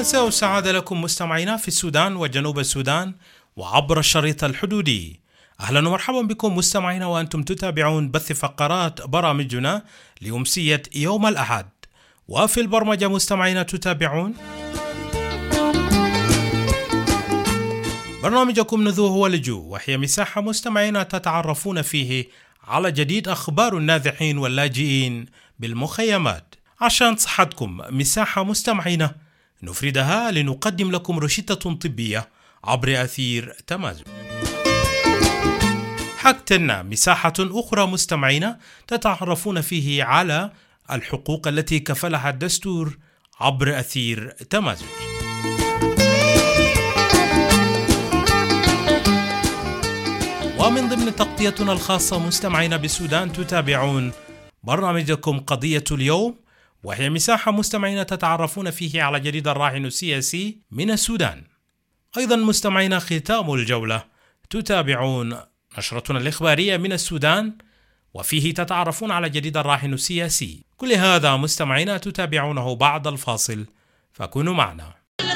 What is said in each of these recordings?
مساء السعادة لكم مستمعينا في السودان وجنوب السودان وعبر الشريط الحدودي. أهلا ومرحبا بكم مستمعينا وأنتم تتابعون بث فقرات برامجنا لأمسية يوم الأحد. وفي البرمجة مستمعينا تتابعون برنامجكم نذوه ولجوء، وهي مساحة مستمعينا تتعرفون فيه على جديد أخبار النازحين واللاجئين بالمخيمات. عشان صحتكم مساحة مستمعينا نفردها لنقدم لكم روشتة طبية عبر أثير تمازن. حقتنا مساحة أخرى مستمعينا تتعرفون فيه على الحقوق التي كفلها الدستور عبر أثير تمازن. ومن ضمن تغطيتنا الخاصة مستمعينا بالسودان تتابعون برنامجكم قضية اليوم، وهي مساحة مستمعين تتعرفون فيه على جديد الراهن السياسي من السودان. أيضا مستمعين ختام الجولة تتابعون نشرتنا الإخبارية من السودان، وفيه تتعرفون على جديد الراهن السياسي. كل هذا مستمعين تتابعونه بعد الفاصل، فكونوا معنا.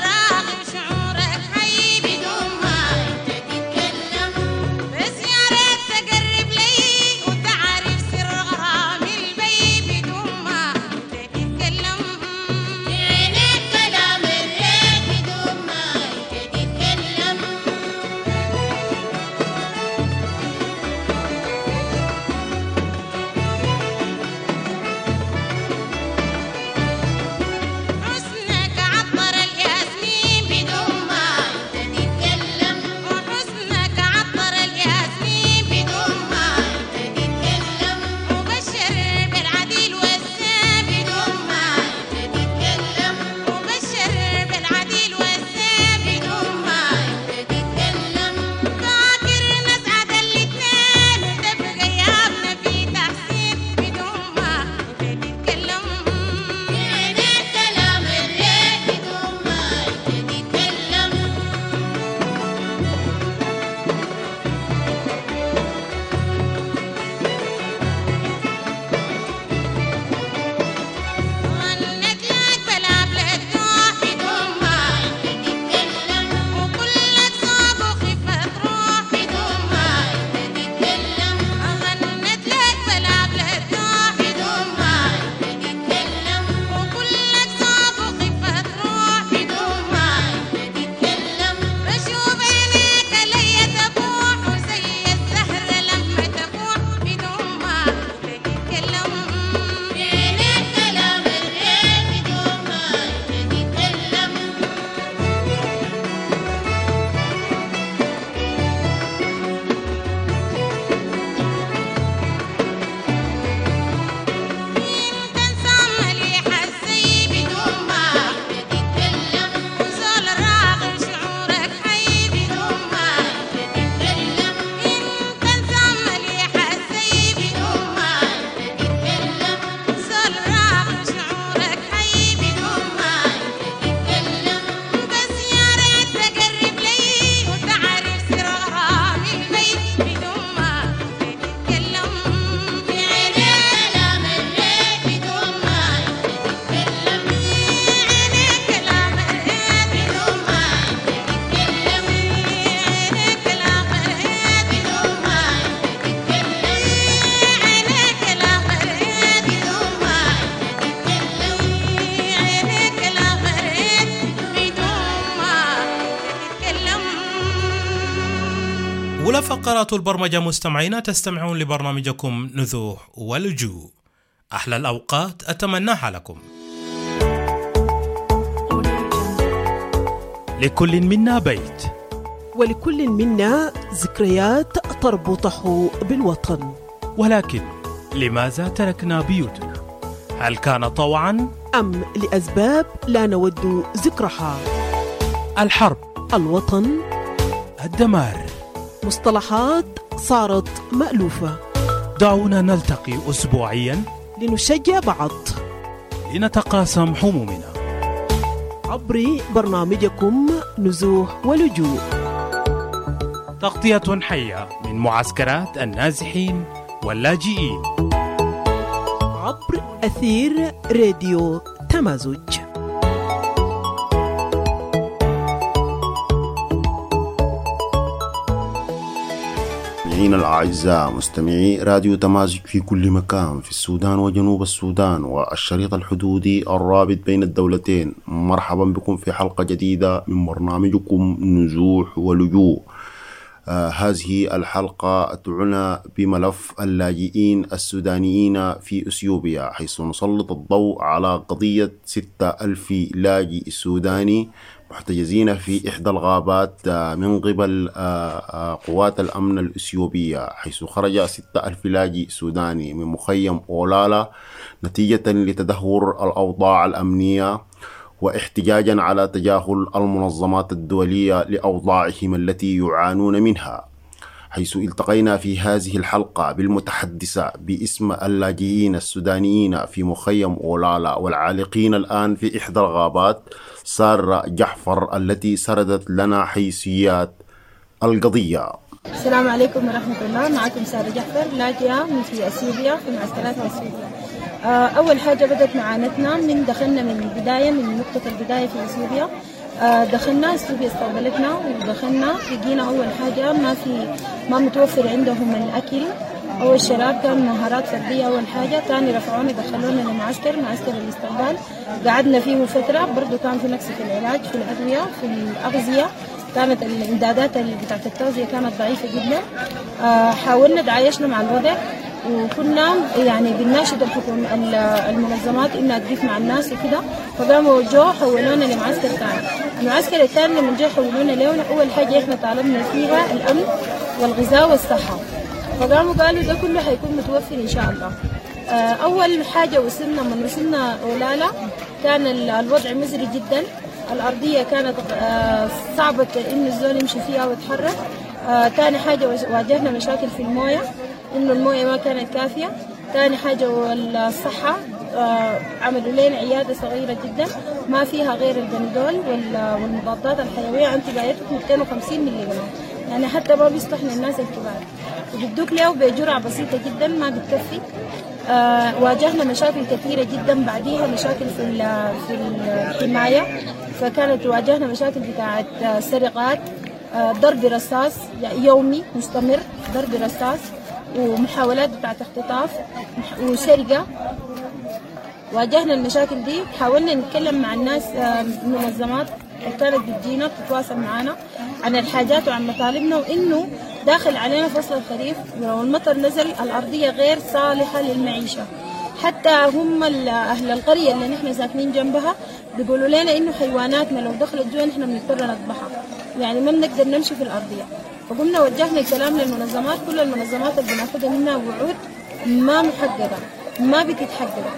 أولى فقرات البرمجة مستمعين تستمعون لبرنامجكم نذوح ولجوء. أحلى الأوقات أتمناها لكم. لكل منا بيت، ولكل منا ذكريات تربطه بالوطن، ولكن لماذا تركنا بيوتنا؟ هل كان طوعا أم لأسباب لا نود ذكرها؟ الحرب، الوطن، الدمار، مصطلحات صارت مألوفة. دعونا نلتقي أسبوعيا لنشجع بعض، لنتقاسم همومنا عبر برنامجكم نزوح ولجوء، تغطية حية من معسكرات النازحين واللاجئين عبر أثير راديو تمازج. مستمعينا الأعزاء، مستمعي راديو تمازج في كل مكان في السودان وجنوب السودان والشريط الحدودي الرابط بين الدولتين، مرحبا بكم في حلقة جديدة من برنامجكم نزوح ولجوء. هذه الحلقة تعنى بملف اللاجئين السودانيين في أثيوبيا، حيث نسلط الضوء على قضية 6,000 لاجئ سوداني محتجزين في إحدى الغابات من قبل قوات الأمن الإثيوبية، حيث خرج 6,000 لاجئ سوداني من مخيم أولالا نتيجة لتدهور الأوضاع الأمنية واحتجاجا على تجاهل المنظمات الدولية لأوضاعهم التي يعانون منها. حيث التقينا في هذه الحلقة بالمتحدثة باسم اللاجئين السودانيين في مخيم أولالا والعالقين الآن في إحدى الغابات، سارة جعفر، التي سردت لنا حيثيات القضية. السلام عليكم ورحمة الله. معكم سارة جعفر، لاجئة في أثيوبيا في معسكرات أثيوبيا. أول حاجة بدأت معاناتنا من دخلنا من البداية، من نقطة البداية في أثيوبيا. دخلنا أثيوبيا، استقبلتنا ودخلنا لقينا أول حاجة ما متوفر عندهم الأكل أو الشراب، كان مهارات فردية أول حاجة. ثاني رفعونا دخلونا معسكر الاستقبال، قعدنا فيه فترة، برضو كان في نقص في العلاج، في الأدوية، في الأغذية، كانت الإمدادات بتاعت التغذية كانت ضعيفة جدا. حاولنا تعايشنا مع الوضع، وكنا يعني بنناشد الحكومة المنظمات إنها تقف مع الناس وكده. فقاموا جو حولونا لمعسكر ثاني. المعسكر الثاني لما جو حولونا له، أول حاجة إحنا طالبنا فيها الأمن والغذاء والصحة. فقاموا قالوا ده كله حيكون متوفر إن شاء الله. أول حاجة من وصلنا أولالا كان الوضع مزري جدا. الأرضية كانت صعبة إنه الزول يمشي فيها ويتحرك. ثاني حاجة واجهنا مشاكل في الموية، إنه الموية ما كانت كافية. ثاني حاجة والصحة، عملوا لنا عيادة صغيرة جدا ما فيها غير البندول والمضادات الحيوية، أنتيبيوتيك 250 ملي جرام، يعني حتى ما بيستحمل الناس الكبار، وبدوك له بجرعة بسيطة جدا ما بتكفي. واجهنا مشاكل كثيرة جدا بعديها، مشاكل في الحماية، فكانت واجهنا مشاكل بتاعت سرقات، ضرب رصاص يومي مستمر، ضرب رصاص، ومحاولات بتاعت اختطاف وسرقة. واجهنا المشاكل دي، حاولنا نتكلم مع الناس، المنظمات كانت بتجينا تتواصل معنا عن الحاجات وعن مطالبنا، وإنه داخل علينا فصل الخريف ولو المطر نزل الأرضية غير صالحة للمعيشة. حتى هم أهل القرية اللي نحن ساكنين جنبها بيقولوا لنا إنه حيواناتنا لو دخلت جوا نحن بنضطر نذبحها، يعني ما بنقدر نمشي في الأرضية. فقمنا وجهنا الكلام للمنظمات، كل المنظمات اللي بناخدها منها وعود ما محققة، ما بتتحقق.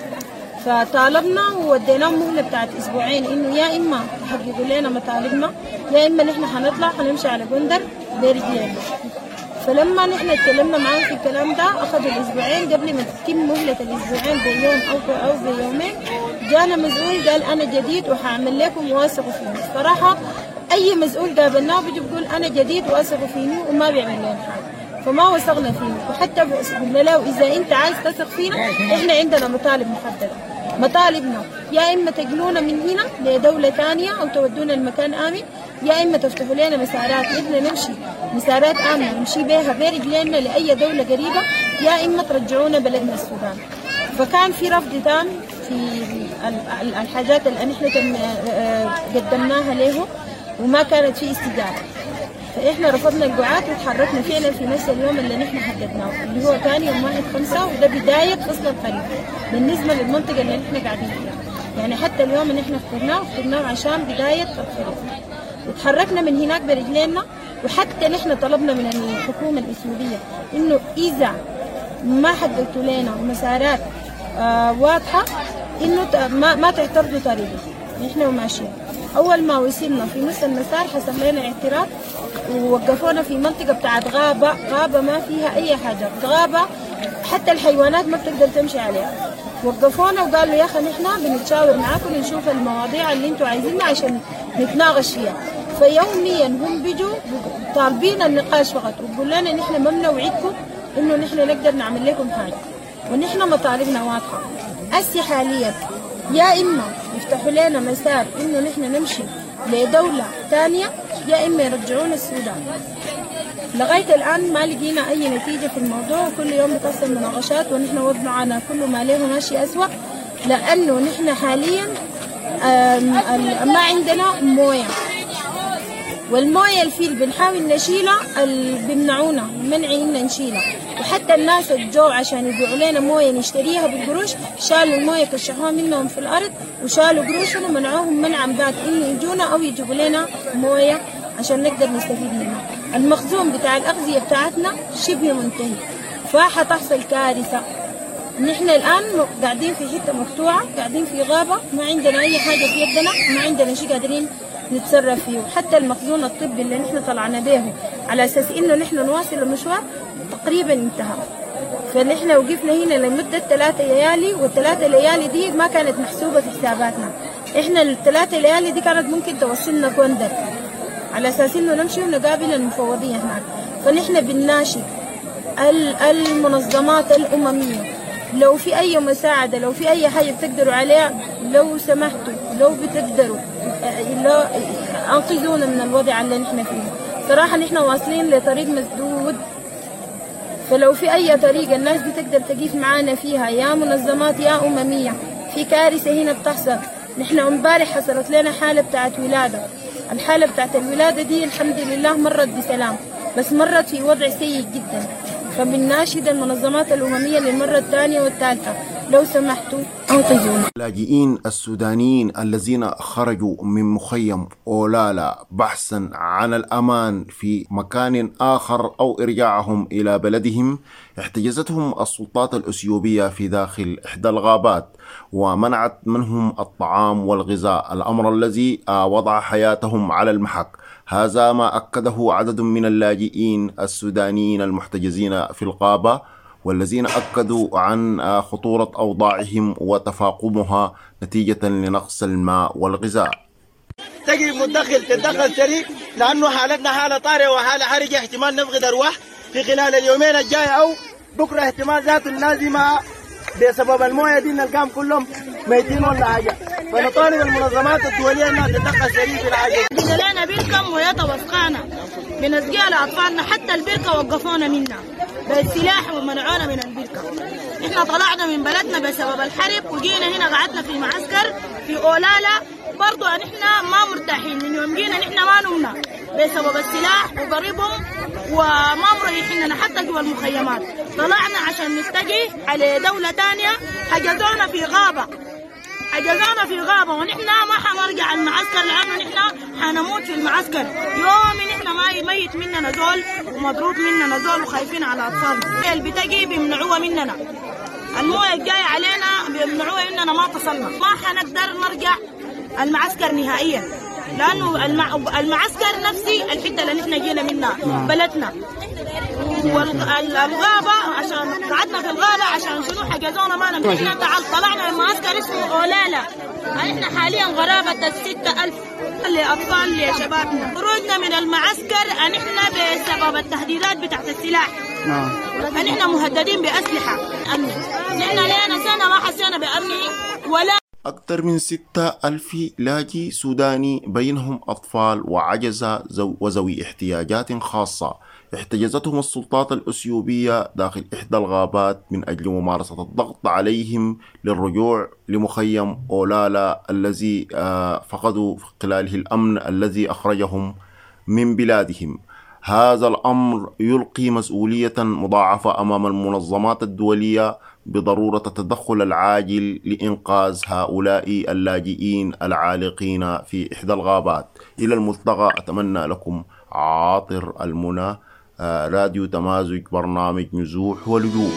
فطالبنا ووديناهم مهلة بتاعت أسبوعين، إنه يا إما تحققوا لنا مطالبنا يا إما نحن حنطلع حنمشي على جندر برجلينا. فلما نحن اتكلمنا معاهم في الكلام ده، أخذوا الأسبوعين. قبل ما تتم مهلة الأسبوعين بيوم أو بيومين، جانا مسؤول قال أنا جديد وحعمل لكم واثقوا فيني. صراحة أي مسؤول قابلناه بيجي بيقول أنا جديد واثقوا فيني وما بيعمل لنا حاجة، فما وثقنا فيه. وحتى قلنا له إذا أنت عايز تثق فينا إحنا عندنا مطالب محددة. مطالبنا يا إما تجلونا من هنا لدولة ثانية أو تودونا لمكان آمن، يا إما تفتحوا لنا مسارات إحنا نمشي مسارات آمنة نمشي بها برجلنا لأي دولة قريبة، يا إما ترجعونا بلدنا السودان. فكان في رفض تام في الحاجات اللي نحن قدمناها له، وما كانت في استجابة. فإحنا رفضنا القعات وتحركنا فعلا في نفس اليوم اللي نحن حددناه، اللي هو كان يوم 1/5، وده بداية فصل الخريف بالنسبة للمنطقة اللي نحن قاعدين فيها. يعني حتى اليوم اللي نحن اخترناه عشان بداية الخريف. وتحركنا من هناك برجلينا، وحتى نحن طلبنا من الحكومة الإثيوبية إنه إذا ما حددتوا لنا مسارات واضحة إنه ما تعترضوا طريقي نحن وماشيين. أول ما وصلنا في نص المسار حصل لنا اعتراض، ووقفونا في منطقة بتاعت غابة ما فيها أي حاجة، غابة حتى الحيوانات ما بتقدر تمشي عليها. وقفونا وقالوا يا أخي نحن بنتشاور معاكم نشوف المواضيع اللي انتوا عايزينها عشان نتناقش فيها. فيوميا هم بيجوا طالبين النقاش فقط، وبيقول لنا نحن ما بنوعدكم إنه نحن نقدر نعمل لكم حاجة، ونحن مطالبنا واضحة. هسه حاليا يا إما يفتحوا لنا مسار إنه نحن نمشي لدولة ثانية، يا إما يرجعونا السودان. لغاية الآن ما لقينا أي نتيجة في الموضوع، وكل يوم بتحصل مناقشات ونحن وضعنا كله ما له ماشي أسوأ، لأنه نحن حاليا ما عندنا موية، والموية الفيل بنحاول نشيلها بيمنعونا منعين نشيلها، وحتى الناس الجو عشان يبيعوا لنا موية نشتريها بالقروش شالوا الموية كشحوها منهم في الأرض وشالوا قروشهم ومنعوهم منعا بات إنه يجونا أو يجيبوا لنا موية عشان نقدر نستفيد منها. المخزون بتاع الأغذية بتاعتنا شبه منتهي، فحتحصل كارثة. نحن الآن قاعدين في حتة مقطوعة، قاعدين في غابة، ما عندنا أي حاجة في يدنا، ما عندنا شيء قادرين نتصرف فيه. حتى المخزون الطبي اللي نحن طلعنا به على أساس إنه نحن نواصل المشوار تقريبا انتهى، فنحن وقفنا هنا لمدة 3 ليالي، وال3 ليالي دي ما كانت محسوبة في حساباتنا. إحنا ال3 ليالي دي كانت ممكن توصلنا كوندر على أساس إنه نمشي ونقابل المفوضية هناك. فنحن بنناشد المنظمات الأممية لو في أي مساعدة، لو في أي حاجة بتقدروا عليها، لو سمحتوا لو بتقدروا أنقذونا من الوضع اللي نحن فيه. صراحة نحن واصلين لطريق مسدود، فلو في أي طريقة الناس بتقدر تقيف معانا فيها، يا منظمات يا أممية. في كارثة هنا بتحصل. نحن امبارح حصلت لنا حالة بتاعت ولادة، الحالة بتاعت الولادة دي الحمد لله مرت بسلام، بس مرت في وضع سيء جدا. فبنناشد المنظمات الأممية للمرة الثانية والثالثة لو سمحتوا أنقذونا. اللاجئين السودانيين الذين خرجوا من مخيم أولالا بحثا عن الأمان في مكان آخر أو إرجاعهم إلى بلدهم، احتجزتهم السلطات الأثيوبية في داخل إحدى الغابات ومنعت منهم الطعام والغذاء، الأمر الذي وضع حياتهم على المحك. هذا ما أكده عدد من اللاجئين السودانيين المحتجزين في الغابة، والذين أكدوا عن خطورة أوضاعهم وتفاقمها نتيجة لنقص الماء والغذاء. تجي تتدخل سريع، لأنه حالتنا حالة طارئة وحالة حرجة، احتمال نفقد أرواح في خلال اليومين الجاي أو بكرة، احتمال ذات اللازمة بسبب المويه دي نلقاهم كلهم ميتين ولا حاجه. فنطالب المنظمات الدوليه انها تتدخل سريع في الحاجه. لنا بركه مويه توسقانا بنسقيها لاطفالنا، حتى البركه وقفونا منها بالسلاح ومنعونا من البركه. احنا طلعنا من بلدنا بسبب الحرب وجينا هنا قعدنا في معسكر في اولالا، برضو احنا ما مرتاحين. من يوم جينا احنا ما نمنا بسبب السلاح وضربهم وما مريحيننا حتى جوا المخيمات. طلعنا عشان نتجه على دولة تانية، حجزونا في غابة ونحن ما حنرجع المعسكر لأنه نحن حنموت في المعسكر. يوم نحن ما يميت مننا زول ومضروب مننا زول وخايفين على أطفالنا. اللي بتجي بيمنعوها مننا، المويه الجاية علينا بيمنعوها إننا ما تصلنا، ما حنقدر نرجع المعسكر نهائيا، لأنه المعسكر نفسي الحتة اللي نحن جينا منها بلدنا. والغابة عشان قعدنا في الغابة عشان شنو حجزونا ما نمشي. طلعنا من معسكر اسمه أولالا، احنا حاليا غرابة 6,000 لأطفال لشبابنا. خروجنا من المعسكر احنا بسبب التهديدات بتاعت السلاح، احنا مهددين بأسلحة أمني. نحن لنا سنة ما حسينا بأمني ولا. أكثر من 6,000 لاجئ سوداني بينهم أطفال وعجزة وذوي احتياجات خاصة احتجزتهم السلطات الأثيوبية داخل إحدى الغابات من أجل ممارسة الضغط عليهم للرجوع لمخيم أولالا الذي فقدوا خلاله الأمن الذي أخرجهم من بلادهم. هذا الأمر يلقي مسؤولية مضاعفة أمام المنظمات الدولية بضرورة التدخل العاجل لإنقاذ هؤلاء اللاجئين العالقين في إحدى الغابات. إلى الملتقى، أتمنى لكم عاطر المنى. راديو تمازج، برنامج نزوح ولجوء.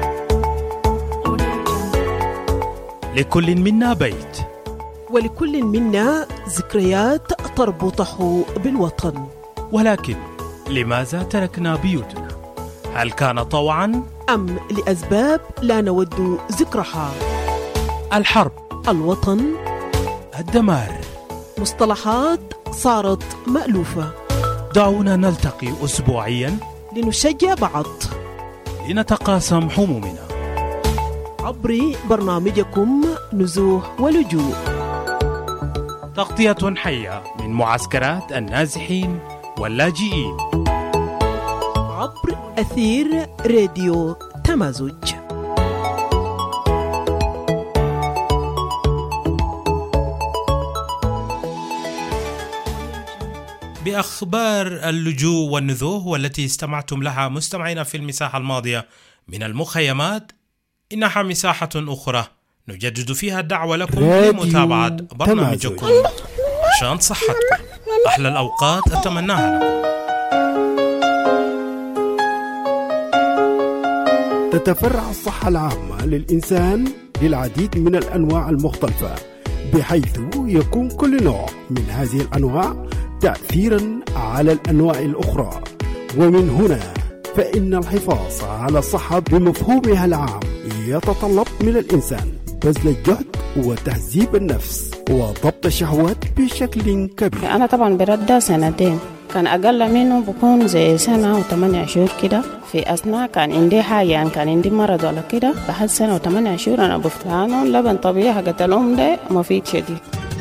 لكل منا بيت، ولكل منا ذكريات تربطه بالوطن، ولكن لماذا تركنا بيوتنا؟ هل كان طوعا أم لأسباب لا نود ذكرها؟ الحرب، الوطن، الدمار، مصطلحات صارت مألوفة. دعونا نلتقي أسبوعيا لنشجع بعض، لنتقاسم همومنا عبر برنامجكم نزوح ولجوء، تغطية حية من معسكرات النازحين واللاجئين. أثير راديو تمازج. بأخبار اللجوء والنزوح والتي استمعتم لها مستمعينا في المساحة الماضية من المخيمات، إنها مساحة أخرى نجدد فيها الدعوة لكم لمتابعة برنامجكم عشان صحتكم. أحلى الأوقات أتمناها لكم. تتفرع الصحة العامة للإنسان للعديد من الأنواع المختلفة، بحيث يكون كل نوع من هذه الأنواع تأثيرا على الأنواع الأخرى. ومن هنا فإن الحفاظ على الصحة بمفهومها العام يتطلب من الإنسان بذل الجهد وتهذيب النفس وضبط الشهوات بشكل كبير. أنا طبعا برده 2 كان أقل منه بكون زي 1 و8 شهور كده. في أثناء كان عندي حاجة، يعني كان عندي مرض ولا كده، بعد 1 و8 شهور أنا بفتانه لبن طبيعي حقت الأم ده مفيد شديد.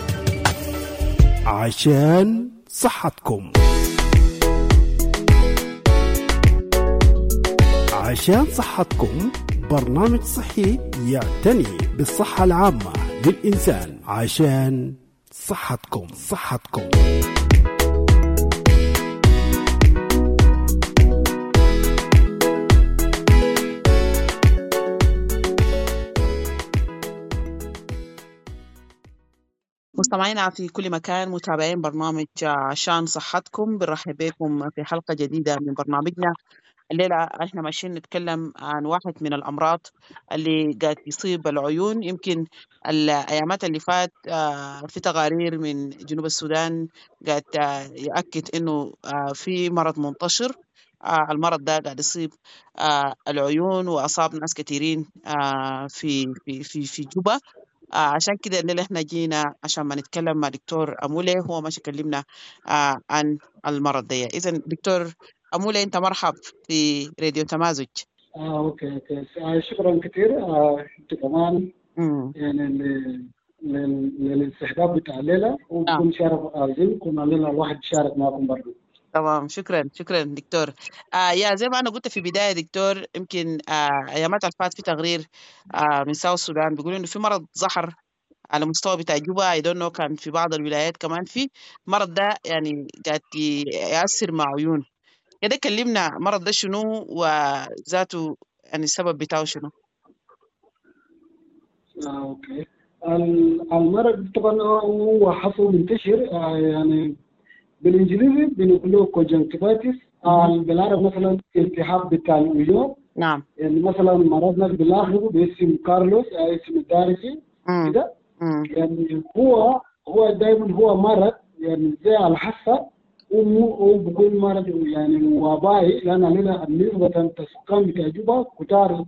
عشان صحتكم. عشان صحتكم برنامج صحي يعتني بالصحة العامة للإنسان. عشان صحتكم. مستمعينا في كل مكان، متابعين برنامج عشان صحتكم، بنرحب بكم في حلقة جديدة من برنامجنا. الليلة احنا ماشيين نتكلم عن واحد من الأمراض اللي قاعد يصيب العيون. يمكن الأيامات اللي فات في تقارير من جنوب السودان قاعد يأكد إنه في مرض منتشر. المرض ده قاعد يصيب العيون وأصاب ناس كثيرين في جوبا. عشان كده الليلة احنا جينا عشان ما نتكلم مع دكتور أمولي، هو ماشي يكلمنا عن المرض ده. إذا دكتور أمولي، أنت مرحب في راديو تمازج. اوكي شكرا كثير. انت كمان يعني للاستحباب بتاع الليله، وبكون شرف عظيم كنا لنا الواحد يشارك معكم برضه. تمام، شكرا دكتور. يا زي ما انا قلت في بدايه دكتور، يمكن ايامات الفات في تقرير من ساوث السودان بيقولوا انه في مرض ظهر على مستوى بتاع جوبا. اي دونت نو، كان في بعض الولايات كمان في مرض ده يعني قاعد يأثر مع عيون كده. كلمنا مرض ده شنو وذاته، يعني السبب بتاعه شنو؟ اوكي. المرض طبعا هو حصل منتشر، يعني بالانجليزي بنقول كونجنكتيفايتس، بالعربي مثلا التهاب بتاع العيون. نعم. يعني مثلا مرض ناس بنلاحظه باسم كارلوس، اسم الدارسي كده. يعني هو دائما هو مرض يعني زي الحصه، وبكون مرض يعني وبائي، لان علينا نسبه السكان بتاع جوبا كتار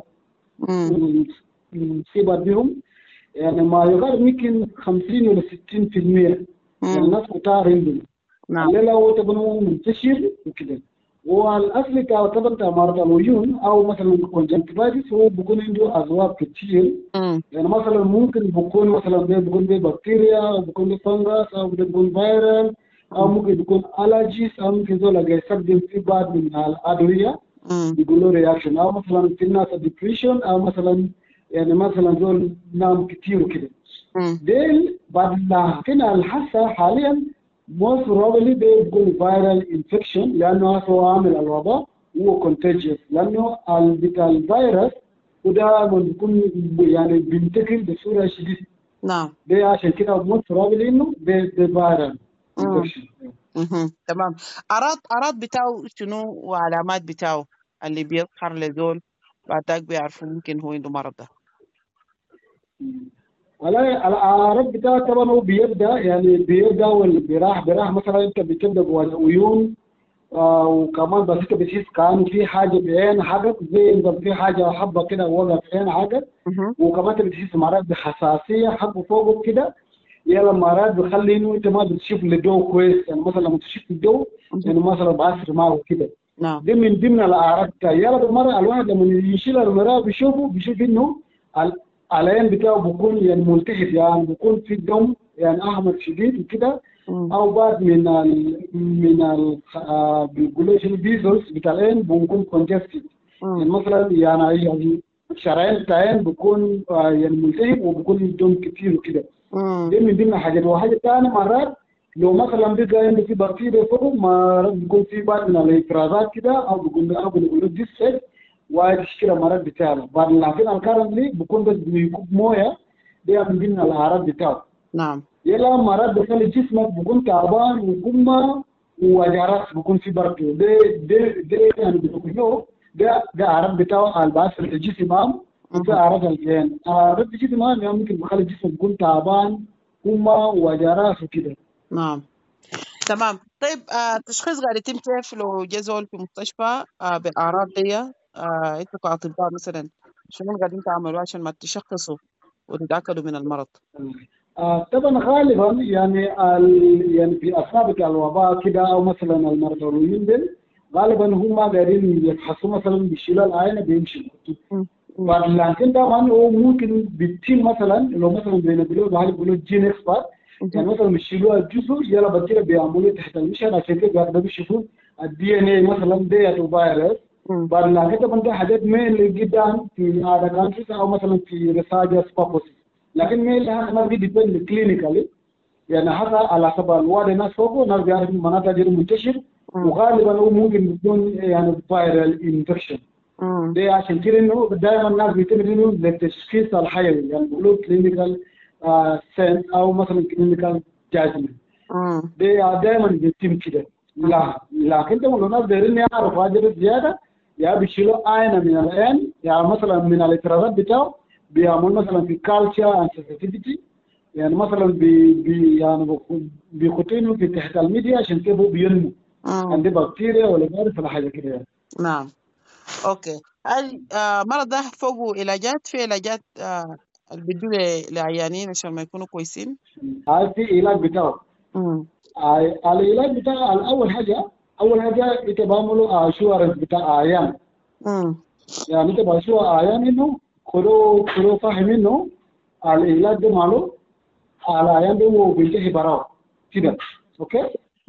مصيبه بهم، يعني ما يقارب يمكن 50 ولا 60% يعني الناس كتار عندهم. نعم. الليله هو تبنو منتشر وكده. والاصل بتاع مرض العيون او مثلا الكونجنكتيفايتس هو بيكون عنده اسباب كتير. يعني مثلا ممكن بيكون مثلا بيكون بكتيريا، او بيكون فنجس، او بيكون فيروس، او ممكن بيكون الرجيز، او ممكن زول يستخدم في بعض من الادويه بيقولوا رياكشن، او مثلا في الناس ديبريشن، او مثلا يعني مثلا زول نام كتير وكده. ديل بعد كده الحاسه حاليا most probably بيكون viral infection، لأنه هو عامل الوباء هو contagious، لأنه بتاع الفيروس وده بيكون يعني بينتقل بصورة شديدة. نعم. ده عشان كده most probably إنه viral infection. تمام. أعراض بتاعه شنو وعلامات بتاعه اللي بيظهر لزول بعد ذاك بيعرفوا ممكن هو عنده مرض ده؟ والله الأعراض بتاعه طبعا هو بيبدأ والبراح مثلا أنت بتبدأ بالعيون، وكمان بس أنت بتحس كأنه في حاجة بعين حاجة، زي إذا في حاجة حبة كده ولا في عين حاجة. وكمان أنت بتحس مرات بحساسية حبة فوق كده، يلا مرات بخلي إنه أنت ما بتشوف الضوء كويس، يعني مثلا لما تشوف الضوء يعني مثلا بعصر معه كده. نعم. دي من ضمن الأعراض بتاعه. يلا بالمرة الواحد لما يشيل المرأة بيشوف إنه العين بتاعه بيكون يعني ملتهب، يعني بيكون في الدم يعني احمر شديد وكده، او بعد من بيقولوا شنو بيزوس بتاعين بنكون كونجستد. يعني مثلا يعني الشرايين بتاعين بكون يعني ملتهب وبكون يدوم كتير وكده. دي من ضمن حاجات. وحاجه ثانيه مرات لو مثلا بقى عنده في بكتيريا فوق مرات بيكون في بعض من الافرازات كده او بيقولوا ديسفيت وتشكيله مرات بتاعنا بعد. لكن الكرنتلي بكون بس بيكون مويه دي من ضمن الاعراض بتاعه. نعم. يلا مرات بخلي جسمك بيكون تعبان وقمه وجرس بيكون في برد. ده يعني بيقولوا ده اعراض بتاعه الباس في الجسم وفي اعراض الجين. اعراض الجسم يعني ممكن بخلي الجسم يكون تعبان قمه وجرس وكده. نعم تمام. طيب التشخيص قاعد يتم كيف لو جا زول في مستشفى بالاعراض دي؟ انتوا كاطباء مثلا شنو قاعدين تعملوا عشان ما تشخصوا وتتاكدوا من المرض؟ طبعا غالبا يعني يعني في اثناء بتاع الوباء كده او مثلا المرضى دول غالبا هم قاعدين يفحصوا مثلا بيشيلوا العينه بيمشي. لكن طبعا هو ممكن بالتيم مثلا لو مثلا بيقولوا جين اكسبرت يعني مثلا بيشيلوا الجزء يلا بكتيريا بيعملوا تحت المشهد عشان كده قاعدين بيشوفوا الدي ان اي مثلا ديت فيروس. بعد لكن طبعا ده حاجات مين جدا في هذا كانتريز او مثلا في ريسيرش بيربوسز. لكن مين ما بيديبند كلينيكالي يعني حتى على حسب الواد الناس فوقه ناس بيعرف مناطق غير منتشر وغالبا هو ممكن يكون يعني فايرال انفكشن. ده عشان كده انه دائما الناس بيعتمدوا للتشخيص الحيوي يعني بيقولوا كلينيكال سنس او مثلا كلينيكال جاجمنت. ده دائما بيتم كده. لكن طبعا لو الناس دايرين يعرفوا حاجه زياده يا بيشيلوا عينه من العين يعني مثلا من الافرازات بتاعه بيعملوا مثلا في كالتشر اند سنسيتيفيتي يعني مثلا يعني بيخطينه في تحت الميديا عشان كده هو بينمو عنده بكتيريا ولا فيروس ولا حاجه كده يعني. نعم. اوكي. هل مرض ده فوقه علاجات؟ في علاجات اللي بيدوا لعيانين عشان ما يكونوا كويسين؟ في علاج بتاعه. العلاج بتاع اول حاجه انت بعملوا اشورنس بتاع عيان. يعني انت بشوف عيان انه كلو فاهم انه العلاج ده ماله على عيان ده هو بينتهي براه كده. اوكي.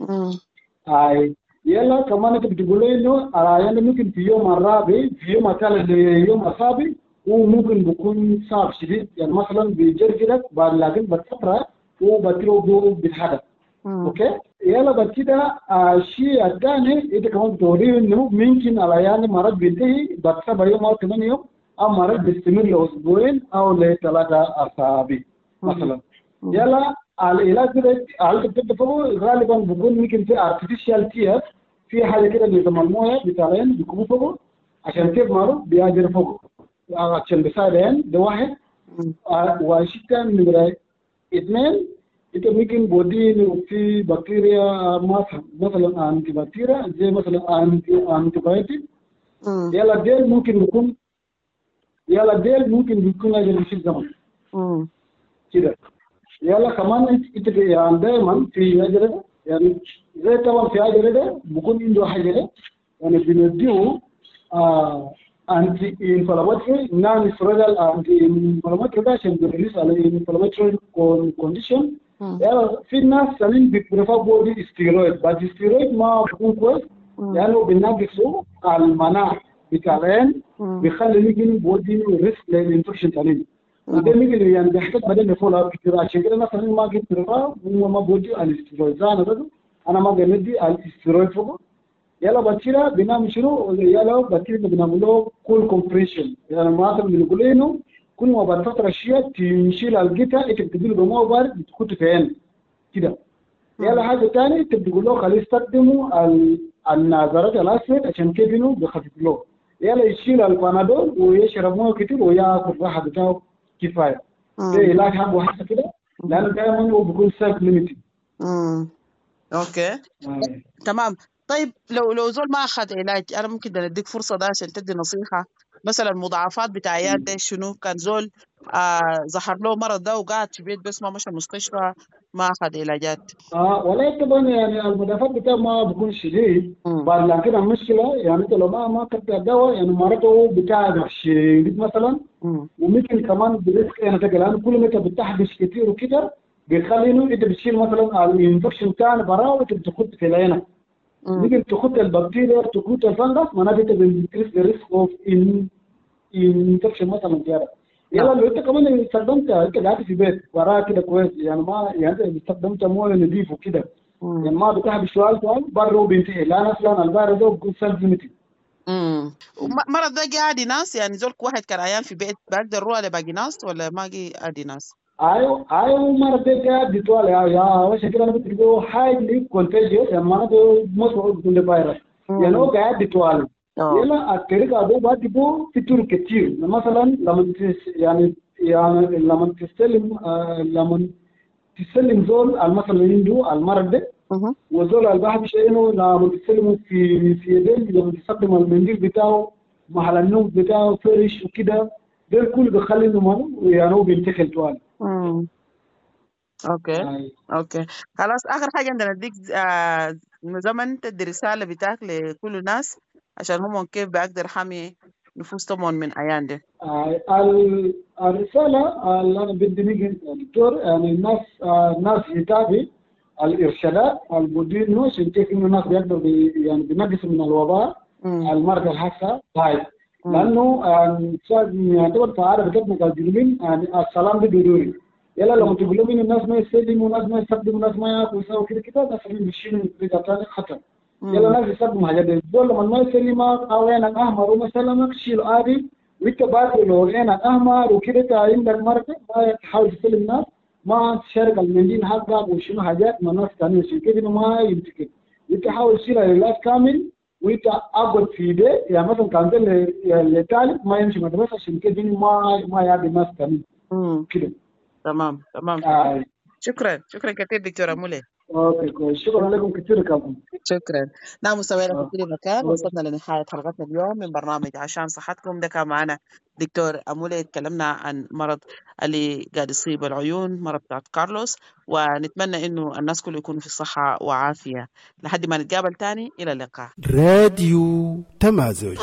يلا كمان انت بتقول له انه العيان ده ممكن في يوم الرابع في يوم الثالث يوم السابع وممكن بيكون صعب شديد يعني مثلا بيجرجرك بعد لكن بفتره وبتلو بيتحدث. اوكي. يلا بعد كده الشيء الثاني انت كمان بتوريه انه ممكن العيان مرض بينتهي بعد 7 يوم او 8 يوم او مرض بيستمر لاسبوعين او ل3 اسابيع مثلا. يلا العلاج ده على الطب فوق غالبا بيكون ممكن في ارتفيشال تير في حاجه كده نظام المويه بتاعين بيكونوا فوق عشان كيف مارو بيجري فوق عشان بيساعدين ده واحد. والشيء الثاني نمره 2 انت ممكن بودين في بكتيريا مثلا انتي بكتيريا زي مثلا انتي بايوتيك. يلا ديل ممكن يكون اجل في الزمن كده. يلا كمان انت يعني دائما في اجل يعني زي طبعا في اجل ده بيكون عنده حاجه يعني بنديه انتي انفلاماتوري نان ستيرويدال انتي انفلاماتوري عشان بيريليس على انفلاماتوري كونديشن. يعني في ناس ثانيين بيبريفر بودي ستيرويد بس الستيرويد ما بيكون كويس لانه بينقصوا المناعه بتاع العين بيخلي ممكن بودي ريسك للانفكشن ثانيين. وده ممكن يعني بيحتاج بعدين يفول اب كتير عشان كده مثلا ما جبت بريفر وما بودي الستيرويد انا ما بندي الستيرويد فوق. يلا بكيرا بنعمل شنو؟ يلا بكيرا بنعمله كول كومبريشن يعني مثلا بنقول انه كل ما بعد فتره شيء تشيل الجيتا انت بتديله بمويه بارد بتحطه في عين كده. يلا حاجه ثانيه انت بتقول له خليه يستخدموا النظارات الاسود عشان كده انه بيخفف له. يلا يشيل البانادول ويشرب مويه كتير وياكل راحه بتاعه كفايه. ده علاج حقه حتى كده لانه دائما هو بيكون سيلف ليميتنج. اوكي. تمام. طيب لو زول ما اخذ علاج انا ممكن اديك فرصه ده عشان تدي نصيحه مثلا المضاعفات بتاع عيال ده شنو؟ كان زول ظهر له مرض ده وقاعد في بيت بس ما مشى مستشفى ما اخذ علاجات. ولا طبعا يعني المضاعفات بتاعه ما بيكون شديد بعد لكن المشكله يعني انت لو ما اخذت الدواء يعني مرته بتاعك شديد مثلا وممكن كمان بريسك يعني لانه كل ما انت بتحبس كتير وكده بيخلي انه انت بتشيل مثلا الانفكشن بتاعنا براه وانت بتخد في العينه. ممكن تخد البكتيريا تخد الفنجس معناته انت بتكريس الريسك اوف انفكشن مثلا زياده. يلا لو انت كمان استخدمت انت قاعد في بيت براه كده كويس يعني ما يعني انت استخدمت مويه نظيف وكده يعني ما بتحب شوال بره وبينتهي لان اصلا الفيروس ده بيكون سيلف ليميتنج. مرض ده جه عادي ناس يعني زولك واحد كان عيان في بيت بقدر يروح لباقي ناس ولا ما جه عادي ناس؟ ايوه مرض ده جه عادي طوال يا باشا كده انا بتقول هايلي كونتاجيوس يعني معناته مسعود بالفيروس يعني هو قاعد طوال. يلا الطريقه دي بتبقى في طرق كتير مثلا لما لما تستلم زول مثلا عنده المرض ده وزول البحث شيء انه لما تستلمه في يدين لما تستخدم المنديل بتاعه محل النوم بتاعه فرش وكده ده الكل بيخلي انه يعني هو بينتقل طوال. اوكي خلاص اخر حاجه عندنا اديك زمن تدي رساله بتاعك لكل الناس عشان هم كيف بقدر حمي نفوسهم من ايان ده. الرساله اللي انا بدي نيجي دكتور يعني الناس يتابع الارشادات المدير انه عشان كيف انه الناس بيقدروا يعني بينقصوا من الوباء المرضى الحاسه هاي لانه يعتبر في عرب كتبنا الجنوبين يعني السلام ده ضروري. يلا لما تقول لهم الناس ما يستلموا وناس ما يستخدموا وناس ما ياكلوا ويسووا كده الناس بيمشوا من طريقه ثانيه خطر. يلا الناس يستخدموا حاجات دي لما ما يسلمك او عينك احمر وما سلمك شيله عادي وانت باكل لو عينك احمر وكده عندك مرض ما تحاول تسلم الناس ما تشارك المنديل حقك وشنو حاجات ما ناس ثانيه عشان كده ما يمسكك انت حاول تشيلها لله كامل وانت اقعد في ايديه يعني مثلا كان ده الثالث ما يمشي مدرسه عشان كده ما يعدي ناس ثانيين كده. تمام شكرا كثير دكتور أمولي. اوكي كويس شكرا لكم كثير كمان. شكرا. نعم مستمعينا في كل مكان وصلنا لنهايه حلقتنا اليوم من برنامج عشان صحتكم. ده كان معنا دكتور أمولي تكلمنا عن مرض اللي قاعد يصيب العيون مرض بتاعت كارلوس ونتمنى انه الناس كله يكونوا في صحه وعافيه لحد ما نتقابل تاني. الى اللقاء. راديو تمازج.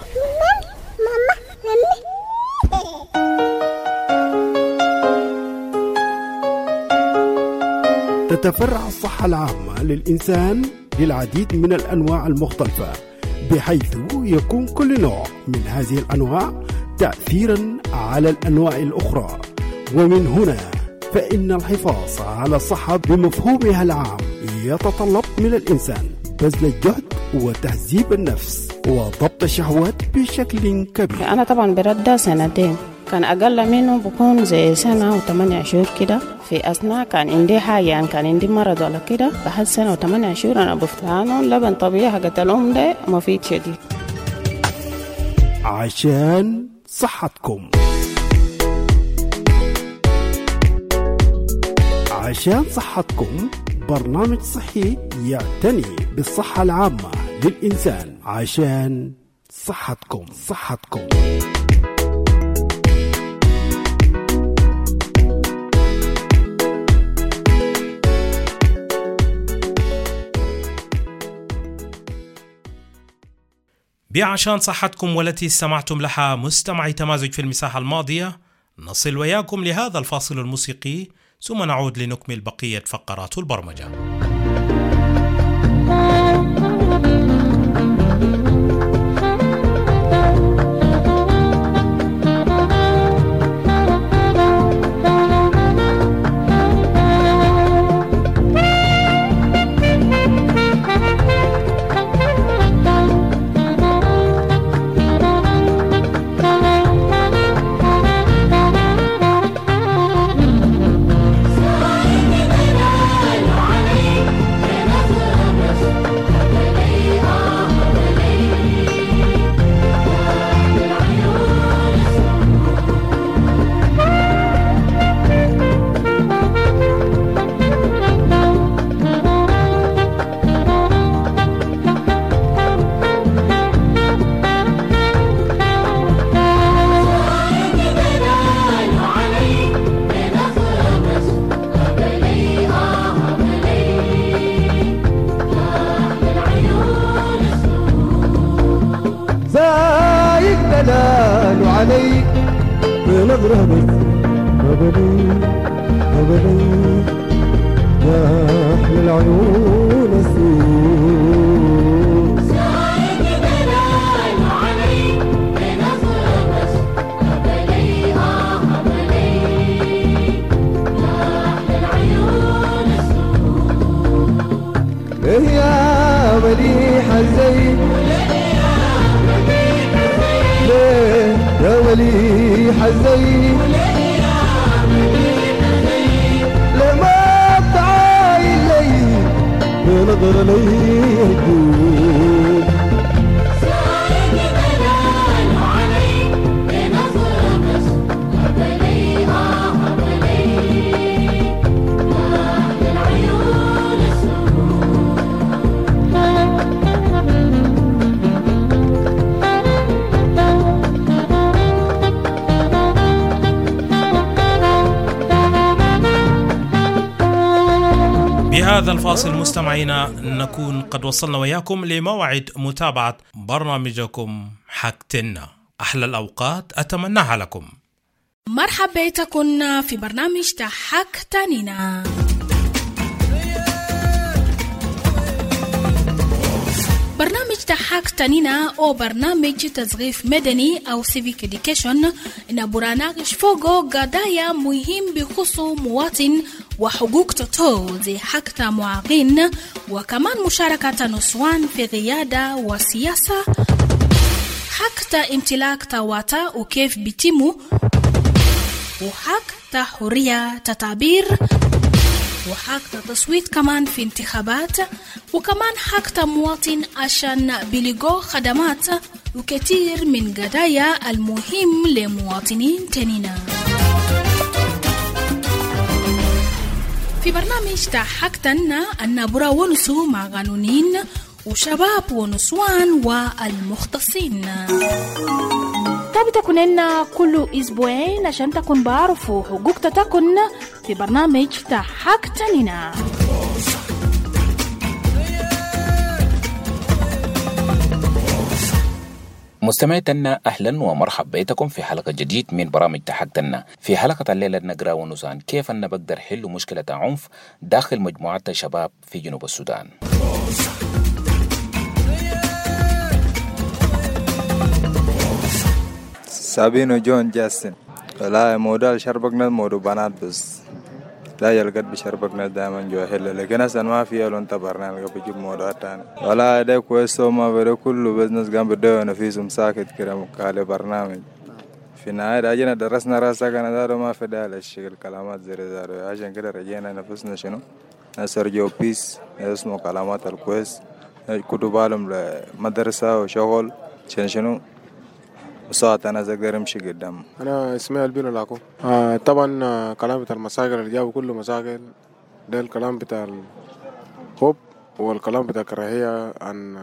تتفرع الصحة العامة للإنسان للعديد من الأنواع المختلفة بحيث يكون كل نوع من هذه الأنواع تأثيرا على الأنواع الأخرى. ومن هنا فإن الحفاظ على الصحة بمفهومها العام يتطلب من الإنسان بذل الجهد وتهذيب النفس وضبط الشهوات بشكل كبير. أنا طبعا برد سنتين كان أقل منه بكون زي سنة و8 شهور كده. في أثناء كان عندي حاجة يعني كان عندي مرض ولا كده بحد سنة و8 شهور أنا بفتانه لبن طبيعي حقت الأم ده مفيد شديد. عشان صحتكم. عشان صحتكم برنامج صحي يعتني بالصحة العامة للإنسان. عشان صحتكم. بعشان صحتكم والتي استمعتم لها مستمعي تمازج في المساحة الماضية نصل وياكم لهذا الفاصل الموسيقي ثم نعود لنكمل بقية فقرات البرمجة. دلال عليك بنظرة بس العيون السود سايق دلال علي بنظرة بس قبلي قبلي يا أحلى العيون السود ليه يا مليح الزين ليه يا مليح الزين لما بتعاين لي بنظر لي هدوء سايق دلال علي بنظرة بس قبلي قبلي يا أحلى العيون السود بهذا الفاصل مستمعينا نكون قد وصلنا وياكم لموعد متابعة برنامجكم حكتنا. أحلى الأوقات أتمناها لكم. مرحبا بكم في برنامج حكتنينا. برنامج حكتنينا أو برنامج تثقيف مدني أو civic education إن برنامج فوقه قضايا مهم بخصوص مواطن وحقوق تطور زي حق معاقين وكمان مشاركة نسوان في قيادة وسياسة، حق امتلاك تواتا وكيف بيتمو، وحق حرية تعبير، وحق تصويت كمان في انتخابات، وكمان حق مواطن عشان بيلقوا خدمات وكثير من قضايا المهم لمواطنين تانينا. في برنامج حكتنا أن برا ونسو مع قانونين وشباب ونسوان والمختصين. تابع تكوننا كل أسبوعين عشان تكون بعرفوا حقوق تكون في برنامج حكتنينا. مستمعينا أهلا ومرحبا بكم في حلقة جديد من برامج حكتنا. في حلقة الليلة نقرأ ونسان كيف أن بقدر حل مشكلة عنف داخل مجموعات الشباب في جنوب السودان. سابينو جون جاستن لا موضوع شربكنا موضوع بنات بس لا يلقت بشربكنا دائما جو حل لكن أصلا ما في لون تبرنا لقى بجيب موضوع تاني ولا ده كويس ما بده كله بزنس جنب بدو نفيسهم ساكت كده مكالة برنامج في النهاية رجعنا درسنا راسا كان دارو ما في دال الشغل كلامات زي دارو عشان كده رجعنا نفسنا شنو نصير جو بيس اسمه كلامات الكويس كتبالهم لمدرسة وشغل شنو وصوت أنا زقدر أمشي قدام. أنا اسمي البينو لاكو. طبعا كلام بتاع المشاكل اللي جابوا كله مشاكل ده الكلام بتاع الحب والكلام بتاع الكراهية عن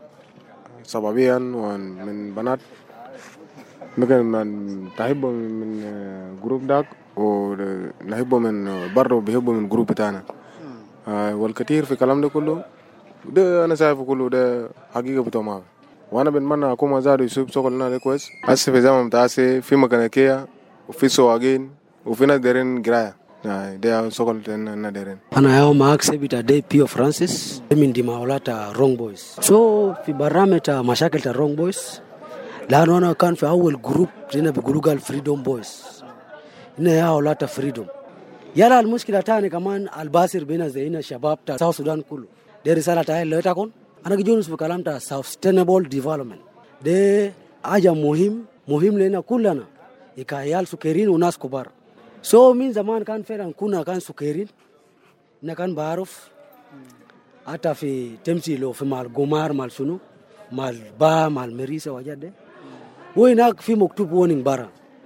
سببيا ومن بنات ممكن من تحبوا من جروب داك ونحبوا من برا بيحبوا من جروب بتاعنا. والكثير في كلام ده كله ده أنا شايفه كله ده حقيقة بتوعه. وانا بنتمنى اكون مزاري يسوب شغلنا ده كويس. هسه في زمن بتاعسي في ميكانيكيه وفي سواقين وفي ناس دايرين قرايه ده شغل لنا دايرين. انا يوم معاك سبيتا دي بيو فرانسيس من ديماولاتا رونج بويز. في برنامج مشاكل الرونج بويز لانه انا كان في اول جروب هنا بيقولوا قال فريدوم بويز هنا يا اولاد فريدوم. يلا المشكله تاني كمان الباسر بينا زينا شباب تاع ساوث السودان كله دي رساله تاعي اللي تكون أنا جونس في كلام تا sustainable development ده حاجة مهم لنا كلنا إكايال سكرين وناس كبار. من زمان كان فعلا كنا كان سكرين نكان بعرف حتى في تمثيله في مال قمار مال شنو مال با مال مريسة وجد وهناك في مكتوب warning برا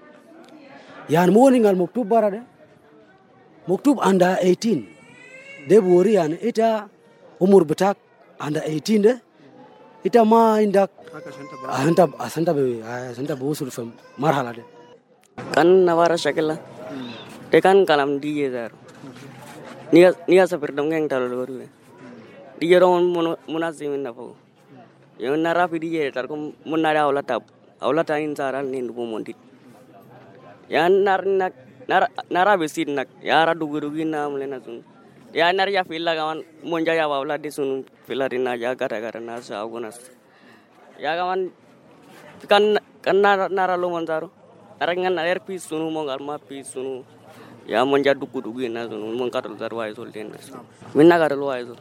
يعني warning المكتوب برا ده مكتوب under 18 ده بوري يعني إتا عمر بتاعك عند 18 ده إنت ما عندك أنت بوصل في مرحلة ده كان نوارا شكله tekan kalam dia dar nia seperti dongeng terlalu baru dia orang munasimin apa yang narapi dia terkum munara aulat ain saran ni duku mondit yang narabi sin nak ya ra dugu na mulena sun ya narja filla kaman monja ya wala di sunu filla rina ja gara na sa agunas ya kaman kan nara lo monjaro arangan air pi sunu mongal ma pi sunu ya monja duku na sunu mon katal darwa isol den minna gar lo isol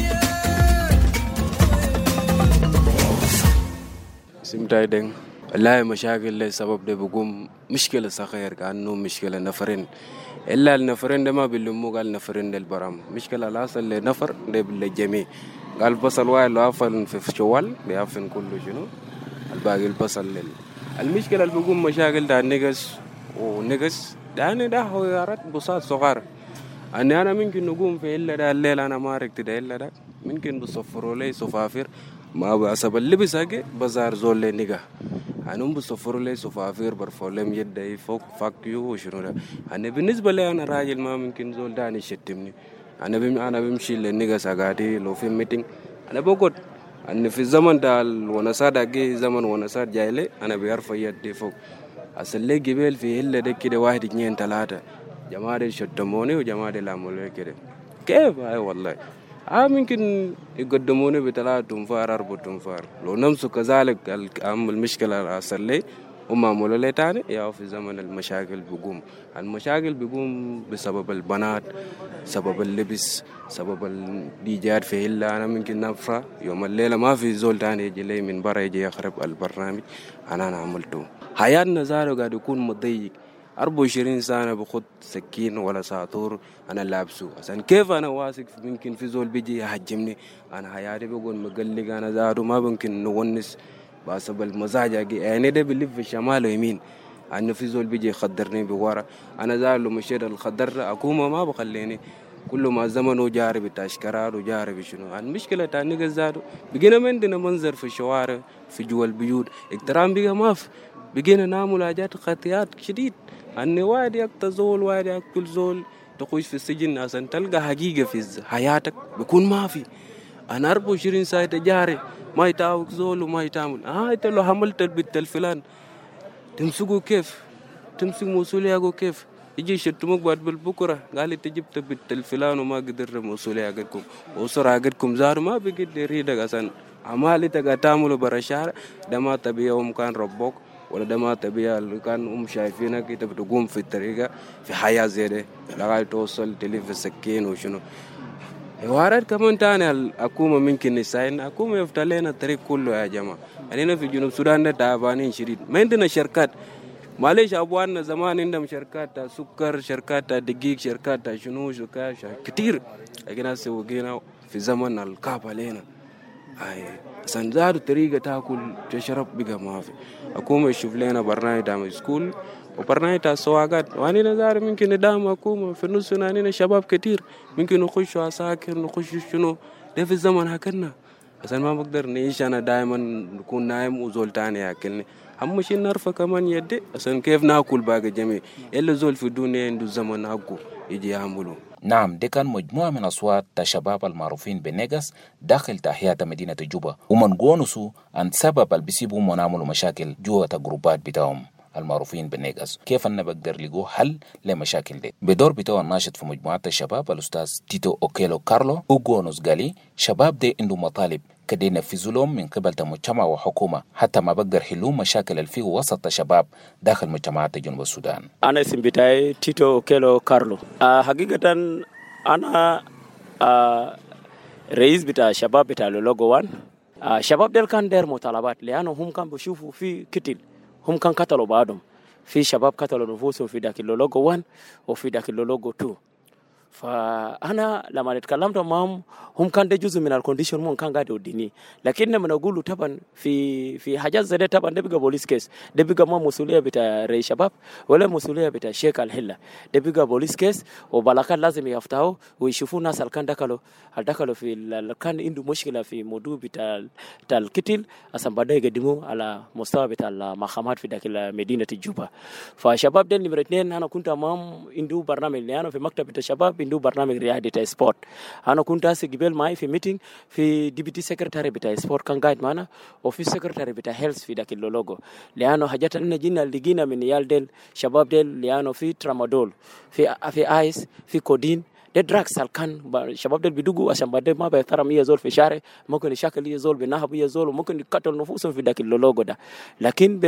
simtay deng wallahi mashakil le sabab de bugum مشكلة صغير كأنه مشكلة نفرين إلا النفرين ده ما بيلمو قال نفرين del برام مشكلة الأصل لنفر ده بالجميع قال بصل واحد لو أفن في شوال بيأفن كله شنو الباقي البصل المشكلة اللي بيقوم مشاكل ده نجس ونجس ده هو يارات بساط صغار أنا ممكن نقوم في إلا ده الليل أنا ما ركت ده إلا ده ممكن بصفروا لي صفافير ما بأسبب اللبس هاجي بزار زول نجا أنا بصفروا لي صفافير برفولم يدي فوق فاكيو وشنو ده أنا بالنسبة لي أنا راجل ما ممكن زول ده يشتمني أنا بمشي للنجا ساقاتي لو في ميتين أنا بقول أن في الزمن ده ونسات أجي زمن ونسات جايلي أنا بيعرف يدي فوق أصل لي جبال في إلا ده كده واحد اثنين ثلاثة جماعة شتموني وجماعة لامولي كده كيف هاي والله ممكن يقدموني بثلاث تنفار 4 تنفار لو نمسوا كذلك المشكلة الأصل لي وما مولو لي تاني يا في زمن المشاكل بيقوم بسبب البنات سبب اللبس سبب الديجات في إلا أنا ممكن نفرة يوم الليلة ما في زول تاني يجي لي من برا يجي يخرب البرنامج أنا عملته حياتنا زارو قاعد يكون مضيق 24 سنة بخد سكين ولا ساطور أنا لابسه عشان كيف أنا واثق ممكن في زول بيجي يهاجمني أنا حياتي بقول مقلق أنا زارو ما ممكن نونس بسبب المزاج يعني ده بلف في الشمال ويمين أنه في زول بيجي يخدرني بورا أنا زارو مشيت الخدر أكومة ما بخليني كل ما زمنه جاري بتاشكرار وجاري بشنو المشكلة تاني جزارو بقينا عندنا منظر في الشوارع في جوا البيوت احترام بقى ما في بقينا نعمل حاجات خطيات شديد أني واحد يقتل زول واحد يقتل زول تخش في السجن عشان تلقى حقيقة في حياتك بيكون ما في أنا 24 ساعة جاري ما يتعاوك زول وما يتعامل أنت لو حملت البت الفلان تمسكه كيف تمسك مسؤولية كيف يجي يشتمك بعد بالبكرة قال انت جبت بت الفلان وما قدر مسؤولية حقكم وأسرة حقكم زار ما بيقدر يريدك عشان عمالتك تعملوا برا شهر ده ما تبيهم كان ربك ولا ده ما تبيها كان شايفينك انت بتقوم في الطريقة في حياة زي ده لغاية توصل تلف السكين وشنو وارد كمان تاني الحكومة ممكن نساعدنا الحكومة يفتح لنا الطريق كله يا جماعة علينا في جنوب السودان ده تعبانين شديد ما عندنا شركات معلش أبواننا زمان عندهم شركات سكر شركات دقيق شركات شنو شركات كتير لكن هسه وقينا في زمن الكاب علينا سنزار طريقة تاكل تشرب بقى ما في حكومة يشوف لنا برنامج دام سكول وبرنامج السواقات واني نزار ممكن ندعم حكومة في النص هنا شباب كتير ممكن نخشوا عساكر نخشوا شنو ده في الزمن هكذا عشان ما بقدر نعيش أنا دائما نكون نايم وزول تاني ياكلني هم شيء نعرفه كمان يدي عشان كيف ناكل باقي جميع إلا زول في الدنيا عنده زمن حقه يجي يعملوا. نعم دي كان مجموعة من أصوات الشباب المعروفين بالنيجس داخل تحيات مدينة جوبا ومن قونسوا عن سبب البسيبهم ونعملوا مشاكل جوة الجروبات بتاعهم المعروفين بالنيجس كيف أن بقدر لقوا حل لمشاكل دي بدور بتاع الناشط في مجموعة الشباب الأستاذ تيتو أوكيلو كارلو وقونس قالي شباب دي عنده مطالب كده ينفذوا لهم من قبل المجتمع وحكومة حتى ما بقدر حلوا مشاكل الفيه وسط الشباب داخل مجتمعات جنوب السودان. أنا اسم بتاعي تيتو أوكيلو كارلو. حقيقة أنا رئيس بتاع شباب بتاع لولوغو وان. شباب دل كان دير مطالبات لأنه هم كان بيشوفوا في كتير هم كان قتلوا بعضهم في شباب قتلوا نفوسهم في داخل لولوغو وان وفي داخل لولوغو 2. فأنا لما نتكلمت معهم هم كان ده جزء من الكونديشن مو كان قاعد يوديني لكن لما نقوله طبعا في حاجات زي ده طبعا ده بيبقى بوليس كيس ده بيبقى ما مسؤولية بتاع رئيس شباب ولا مسؤولية بتاع شيخ الهلة ده بيبقى بوليس كيس وبلاكات لازم يفتحوا ويشوفوا ناس اللي كان دخلوا في اللي كان عنده مشكلة في موضوع بتاع القتل عشان بعدين يقدموه على مستوى بتاع المحكمات في داخل مدينة جوبا. فشباب ده نمرة 2 أنا كنت معهم عنده برنامج أنا في مكتب بتاع شباب عنده برنامج رياضة سبورت أنا كنت قبل معي في ميتينج في ديبيتي سكرتاري بتاع سبورت كان قاعد معنا وفي سكرتاري بتاع هيلث في داخل اللوغو لأنه حاجات اللي لقينا من يال ديل شباب ديل لأنه في ترامادول في آيس في كودين ده دراكس كان الشباب دول بيدوقوا عشان بعدين ما بيحترم يزول في شارع، ممكن يشاكل يزول بنهب يزول، وممكن يقتل نفوسهم في ذاك اللوجو ده. لكن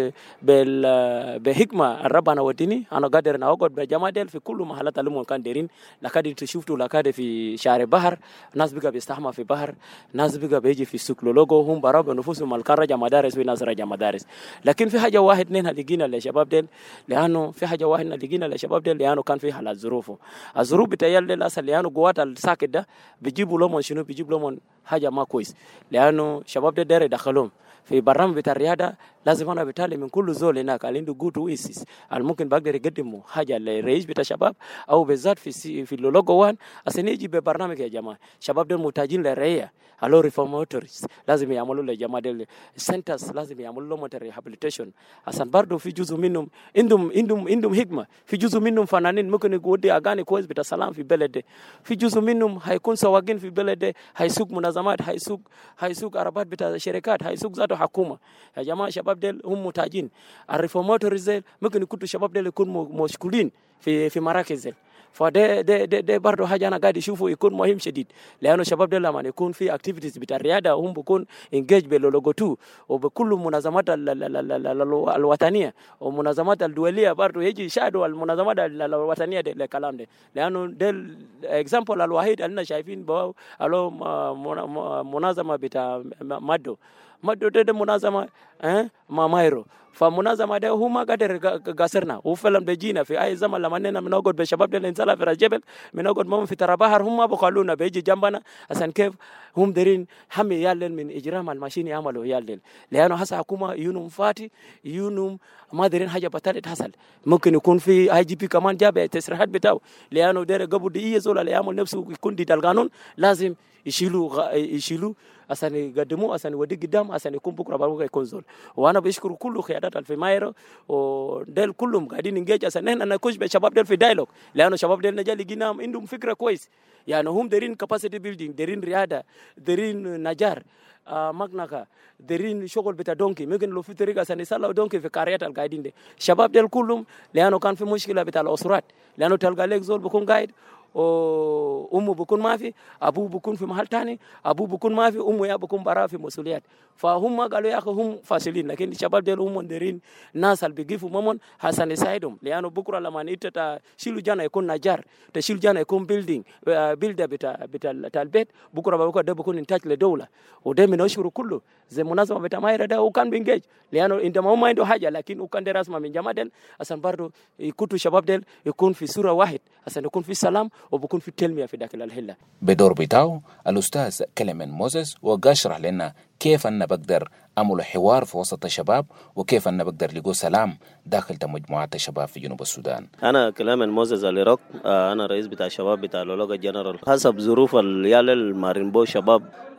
بحكمه ربنا وديني انا قادر انا اقعد بجماعه ديل في كل محلات اللي كان دايرين. لكاد تشوفتوا لكاد في شارع بحر ناس بقى بيستحمى في بحر، ناس بقى بيجي في سوق لوجو هم برا نفوسهم الكان رجع مدارس وناس رجع مدارس. لكن في حاجه واحد اثنين لقينا للشباب ديل، لانه في حاجه واحد لقينا للشباب ديل لانه كان في حالات ظروفه. الظروف بتاعي الاصل لانه قوات الساكت ده بيجيبوا لهم شنو، بيجيب لهم حاجه ما كويس، لانه شباب ده داير يدخلهم في برنامج بتاع الرياضه. لازم انا بالتالي من كل زول هناك اللي عنده جود ويسس اللي ممكن بقدر يقدموا حاجه للرئيس بتاع الشباب او بالذات في اللوجو وان عشان يجي ببرنامج. يا جماعه الشباب دول محتاجين للرعايه، الو ريفورماتورز لازم يعملوا للجماعه دول سنترز، لازم يعملوا لهم ريهابيليتيشن عشان برضه في جزء منهم عندهم حكمه، في جزء منهم فنانين ممكن يودي اغاني كويس بتاع سلام في بلد، في جزء منهم هيكون سواقين في بلد، هيسوق منظمات، هيسوق عربات بتاع شركات، هيسوق ذاته حكومه. يا جماعه الشباب دول هم محتاجين الريفورماتورز، ممكن يكونوا الشباب دول يكونوا مشغولين في مراكز. فده برضه حاجه انا قاعد اشوفه يكون مهم شديد، لانه الشباب ده لما يكون في اكتيفيتيز بتاع الرياضه هم بيكون انجيج باللوجو 2 وبكل المنظمات الوطنيه والمنظمات الدوليه برضه يجي يشاهدوا المنظمات الوطنيه ده الكلام ده، لانه ده الاكزامبل الوحيد اللي شايفين له منظمه بتاع مادو ده منظمه ما مايرو. فمنظمه ده هو ما قادر قاصرنا، وفعلا بيجينا في اي زمن لما اننا بنقعد بالشباب ده ننزل في الجبل بنقعد معهم في ترى بحر، هم ما بخلونا بيجي جنبنا عشان كيف هم دارين هم يالل من اجرام الماشين يعملوا يالل، لانه هسه حكومه يونم فاتي يونم ما دارين حاجه بطلت تحصل. ممكن يكون في اي جي بي كمان جاب تصريحات بتاعه، لانه داير قبل دقيقه زول اللي يعمل نفسه يكون ضد القانون لازم يشيلوا عشان يقدموه عشان يودي قدام عشان يكون بكره بقى يكون زول. وانا بشكر كل قيادات الفيمايرو وديل كلهم قاعدين نجيج عشان احنا نكوش بالشباب ديل في دايلوج، لانه الشباب ديل نجا لقينا عندهم فكره كويس، يعني هم دارين كاباسيتي بيلدينج، دارين رياده، دارين نجار مغنغا، دارين شغل بتاع دونكي، ممكن لو في طريقه عشان يسلوا دونكي في كاريات القاعدين دي. الشباب ديل كلهم لانه كان في مشكله بتاع الاسرات، لانه تلقى لك زول بيكون قاعد أمه بكون ما في، أبوه بكون في محل تاني، أبوه بكون ما في، أمه يا بكون برا في مسؤوليات. فهم قالوا يا أخي هم فاشلين، لكن الشباب ديل هم دارين ناس اللي بيجيفوا ممن حسن يساعدهم، لأنه بكرة لما نيجي تشيلوا جانا يكون نجار، تشيلوا جانا يكون بيلدر بتاع البيت، بكرة ده بكون إنتاج لدولة. وده من أشهر كله زي منظمة بتاع مايرة ده وكان بينجيج، لأنه أنت ما عنده حاجة لكن وكان ده رسمة من جماعة ديل عشان برضو يكونوا الشباب ديل يكون في صورة واحد عشان يكون في سلام وبكون في التلمية في داخل الهلة. بدور بتاعه الأستاذ كليمن موزيس وقاشرح لنا كيف أنا بقدر أعمل حوار في وسط الشباب وكيف أنا بقدر لقوا سلام داخل مجموعات الشباب في جنوب السودان. أنا كليمن موزيس العراق، أنا رئيس بتاع الشباب بتاع لولوغا جنرال. حسب ظروف اليال المارينبو شباب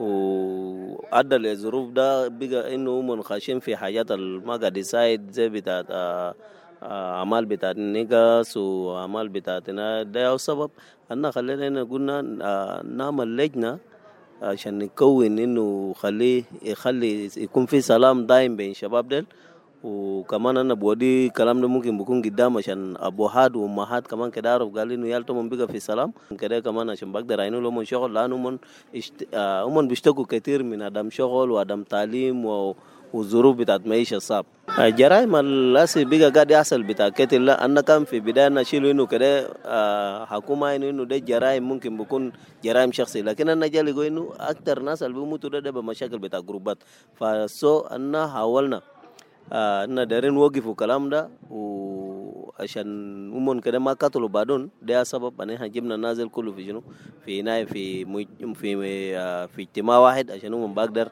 وعدل الظروف ده بقى إنه منخاشين في حاجات ما قاعد يساعد زي بتاع أعمال بتاعت النيجاس وأعمال بتاعتنا ده السبب أننا خلينا قلنا نعمل لجنة عشان نكون إنه يخلي يكون في سلام دايم بين الشباب دل. وكمان أنا بودي كلام ده ممكن بكون قدام عشان أبوهات وأمهات كمان كده أعرف قال إنه يالتهم بيجا في سلام كده كمان عشان بقدر عينوا لهم شغل، لأنه هم بيشتكوا كتير من عدم شغل وعدم تعليم والظروف بتاعت معيشة صعب. الجرائم الأسي بيجا قاعد يحصل بتاع كتير، لا أنا كان في بداية نشيله إنه كده حكومة إنه ده جرائم ممكن بكون جرائم شخصي، لكن أنا جالي قوي إنه أكتر ناس اللي بيموتوا ده بمشاكل بتاع جروبات. فسو أنا حاولنا إن دارين نوقفوا الكلام ده وعشان أمون كده ما قتلوا بعدون. ده سبب أننا جبنا نازل كله في شنو في هنا في اجتماع واحد عشان أمون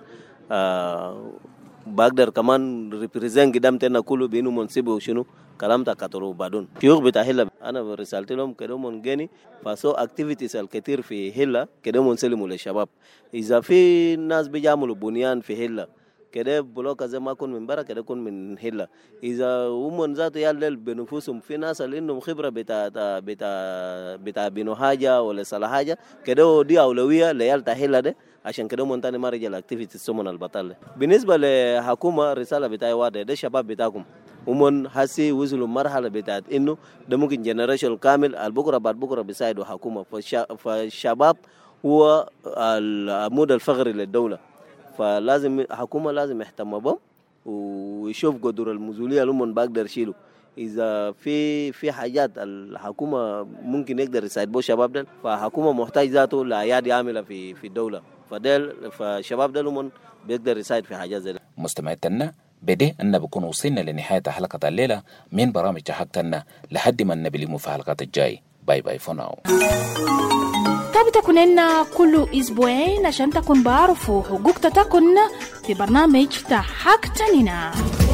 بقدر كمان ريبريزنت قدام تنا كله بينو منصبه وشنو كلام تقتلوا بعدون. شيوخ بتاع هلا أنا برسالت لهم كده من جاني فسو اكتيفيتيز الكثير في هلا كده منسلموا للشباب. إذا في ناس بيعملوا بنيان في هلا كده بلوك زي ما يكون من برا كده يكون من هلا. إذا هم ذاته يالل بنفوسهم في ناس اللي عندهم خبرة بتاع بينو حاجة ولا صلاح حاجة كده دي أولوية ليال تهلا ده عشان كده هم تاني ما رجع الأكتيفيتي السمن البطالة. بالنسبة لحكومة رسالة بتاعي واضحة، ده شباب بتاعكم ومن هسي وصلوا مرحلة بتاعت إنه ده ممكن جنريشن كامل البكرة بعد بكرة بيساعدوا حكومة. فالشباب هو العمود الفقري للدولة، فلازم حكومة لازم يهتم بهم ويشوف قدر المسؤولية اللي هم بقدر يشيلوا. إذا في حاجات الحكومة ممكن يقدر يساعد بو الشباب ده، فحكومة محتاج ذاته لأيادي عاملة في الدولة، فالشباب ده هم بيقدر يساعد في حاجات زي ده. مستمعتنا بدي أن بكون وصلنا لنهاية حلقة الليلة من برامج حقتنا لحد ما نبلغ في الحلقات الجاي. باي باي فور ناو. تابع تكوننا كل أسبوعين عشان تكون بعرفوا حقوق تكون في برنامج حقتنا.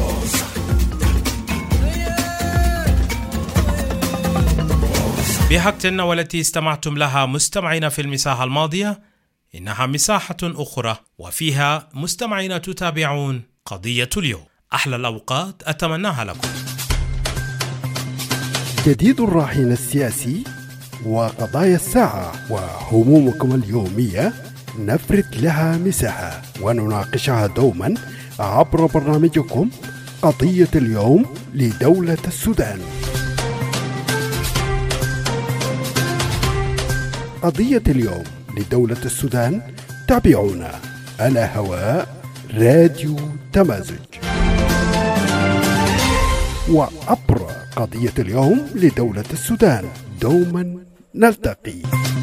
بحقتنا والتي استمعتم لها مستمعين في المساحة الماضية، إنها مساحة أخرى وفيها مستمعين تتابعون قضية اليوم. أحلى الأوقات أتمناها لكم. جديد الراهن السياسي وقضايا الساعة وهمومكم اليومية نفرد لها مساحة ونناقشها دوما عبر برنامجكم قضية اليوم لدولة السودان. قضية اليوم لدولة السودان تابعونا على هواء راديو تمازج، وعبر قضية اليوم لدولة السودان دوما نلتقي.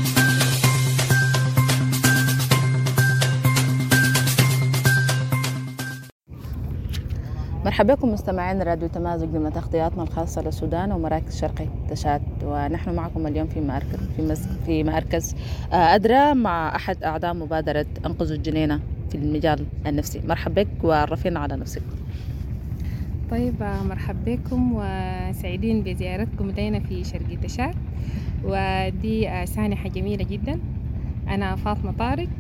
مرحبا بكم مستمعين راديو تمازج ضمن تغطياتنا الخاصة للسودان ومراكز شرقي تشاد، ونحن معكم اليوم في مركز أدرى مع أحد أعضاء مبادرة أنقذوا الجنينة في المجال النفسي. مرحبا بك وعرفينا على نفسك. طيب مرحبا بكم وسعيدين بزيارتكم لنا في شرقي تشاد، ودي سانحة جميلة جدا. أنا فاطمة طارق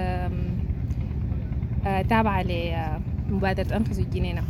تابعة لمبادرة أنقذوا الجنينة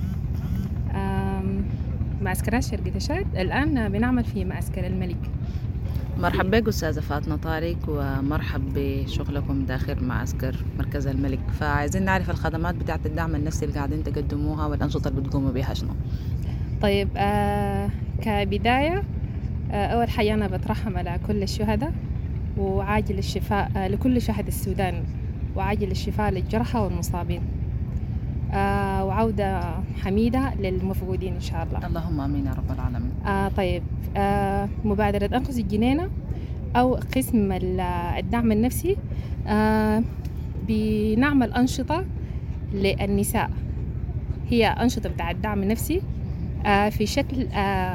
معسكرات شرقي تشاد. الآن بنعمل في معسكر الملك. مرحبا بك أستاذة فاطمة طارق ومرحب بشغلكم داخل معسكر مركز الملك. فعايزين نعرف الخدمات بتاعة الدعم النفسي اللي قاعدين تقدموها والأنشطة اللي بتقوموا بها شنو؟ طيب كبداية أول حاجة أنا بترحم على كل الشهداء وعاجل الشفاء لكل شهداء السودان، وعاجل الشفاء للجرحى والمصابين، وعودة حميدة للمفقودين إن شاء الله. اللهم آمين يا رب العالمين. طيب مبادرة أنقذ الجنينة أو قسم الدعم النفسي بنعمل أنشطة للنساء، هي أنشطة بتاع الدعم النفسي في شكل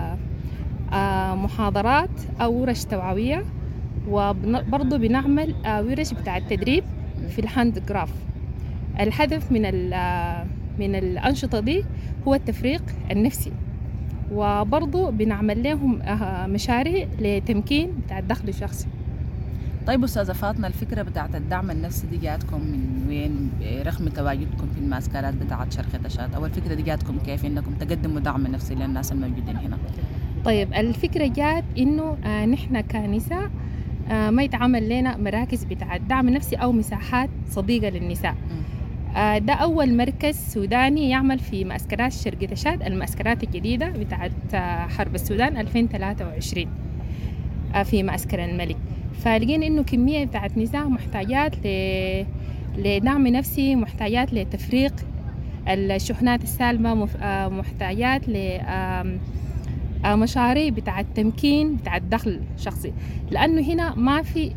محاضرات أو ورش توعوية، وبرضو بنعمل ورش بتاع التدريب في الهاند جراف. الهدف من الأنشطة دي هو التفريق النفسي، وبرضو بنعمل لهم مشاريع لتمكين بتاع الدخل الشخصي. طيب أستاذة فاطمة، الفكرة بتاعت الدعم النفسي دي جاتكم من وين رغم تواجدكم في المعسكرات بتاعت شرقي تشاد؟ أو الفكرة دي جاتكم كيف إنكم تقدموا دعم نفسي للناس الموجودين هنا؟ طيب الفكرة جات إنه نحن كنساء ما يتعمل لنا مراكز بتاع الدعم النفسي أو مساحات صديقة للنساء. ده أول مركز سوداني يعمل في معسكرات شرقي تشاد، المعسكرات الجديدة بتاعت حرب السودان 2023 في معسكر الملك. فلقينا إنه كمية بتاعت نساء محتاجات لدعم نفسي، محتاجات لتفريق الشحنات السالبة، محتاجات لمشاريع بتاعت تمكين بتاعت دخل شخصي، لأنه هنا ما في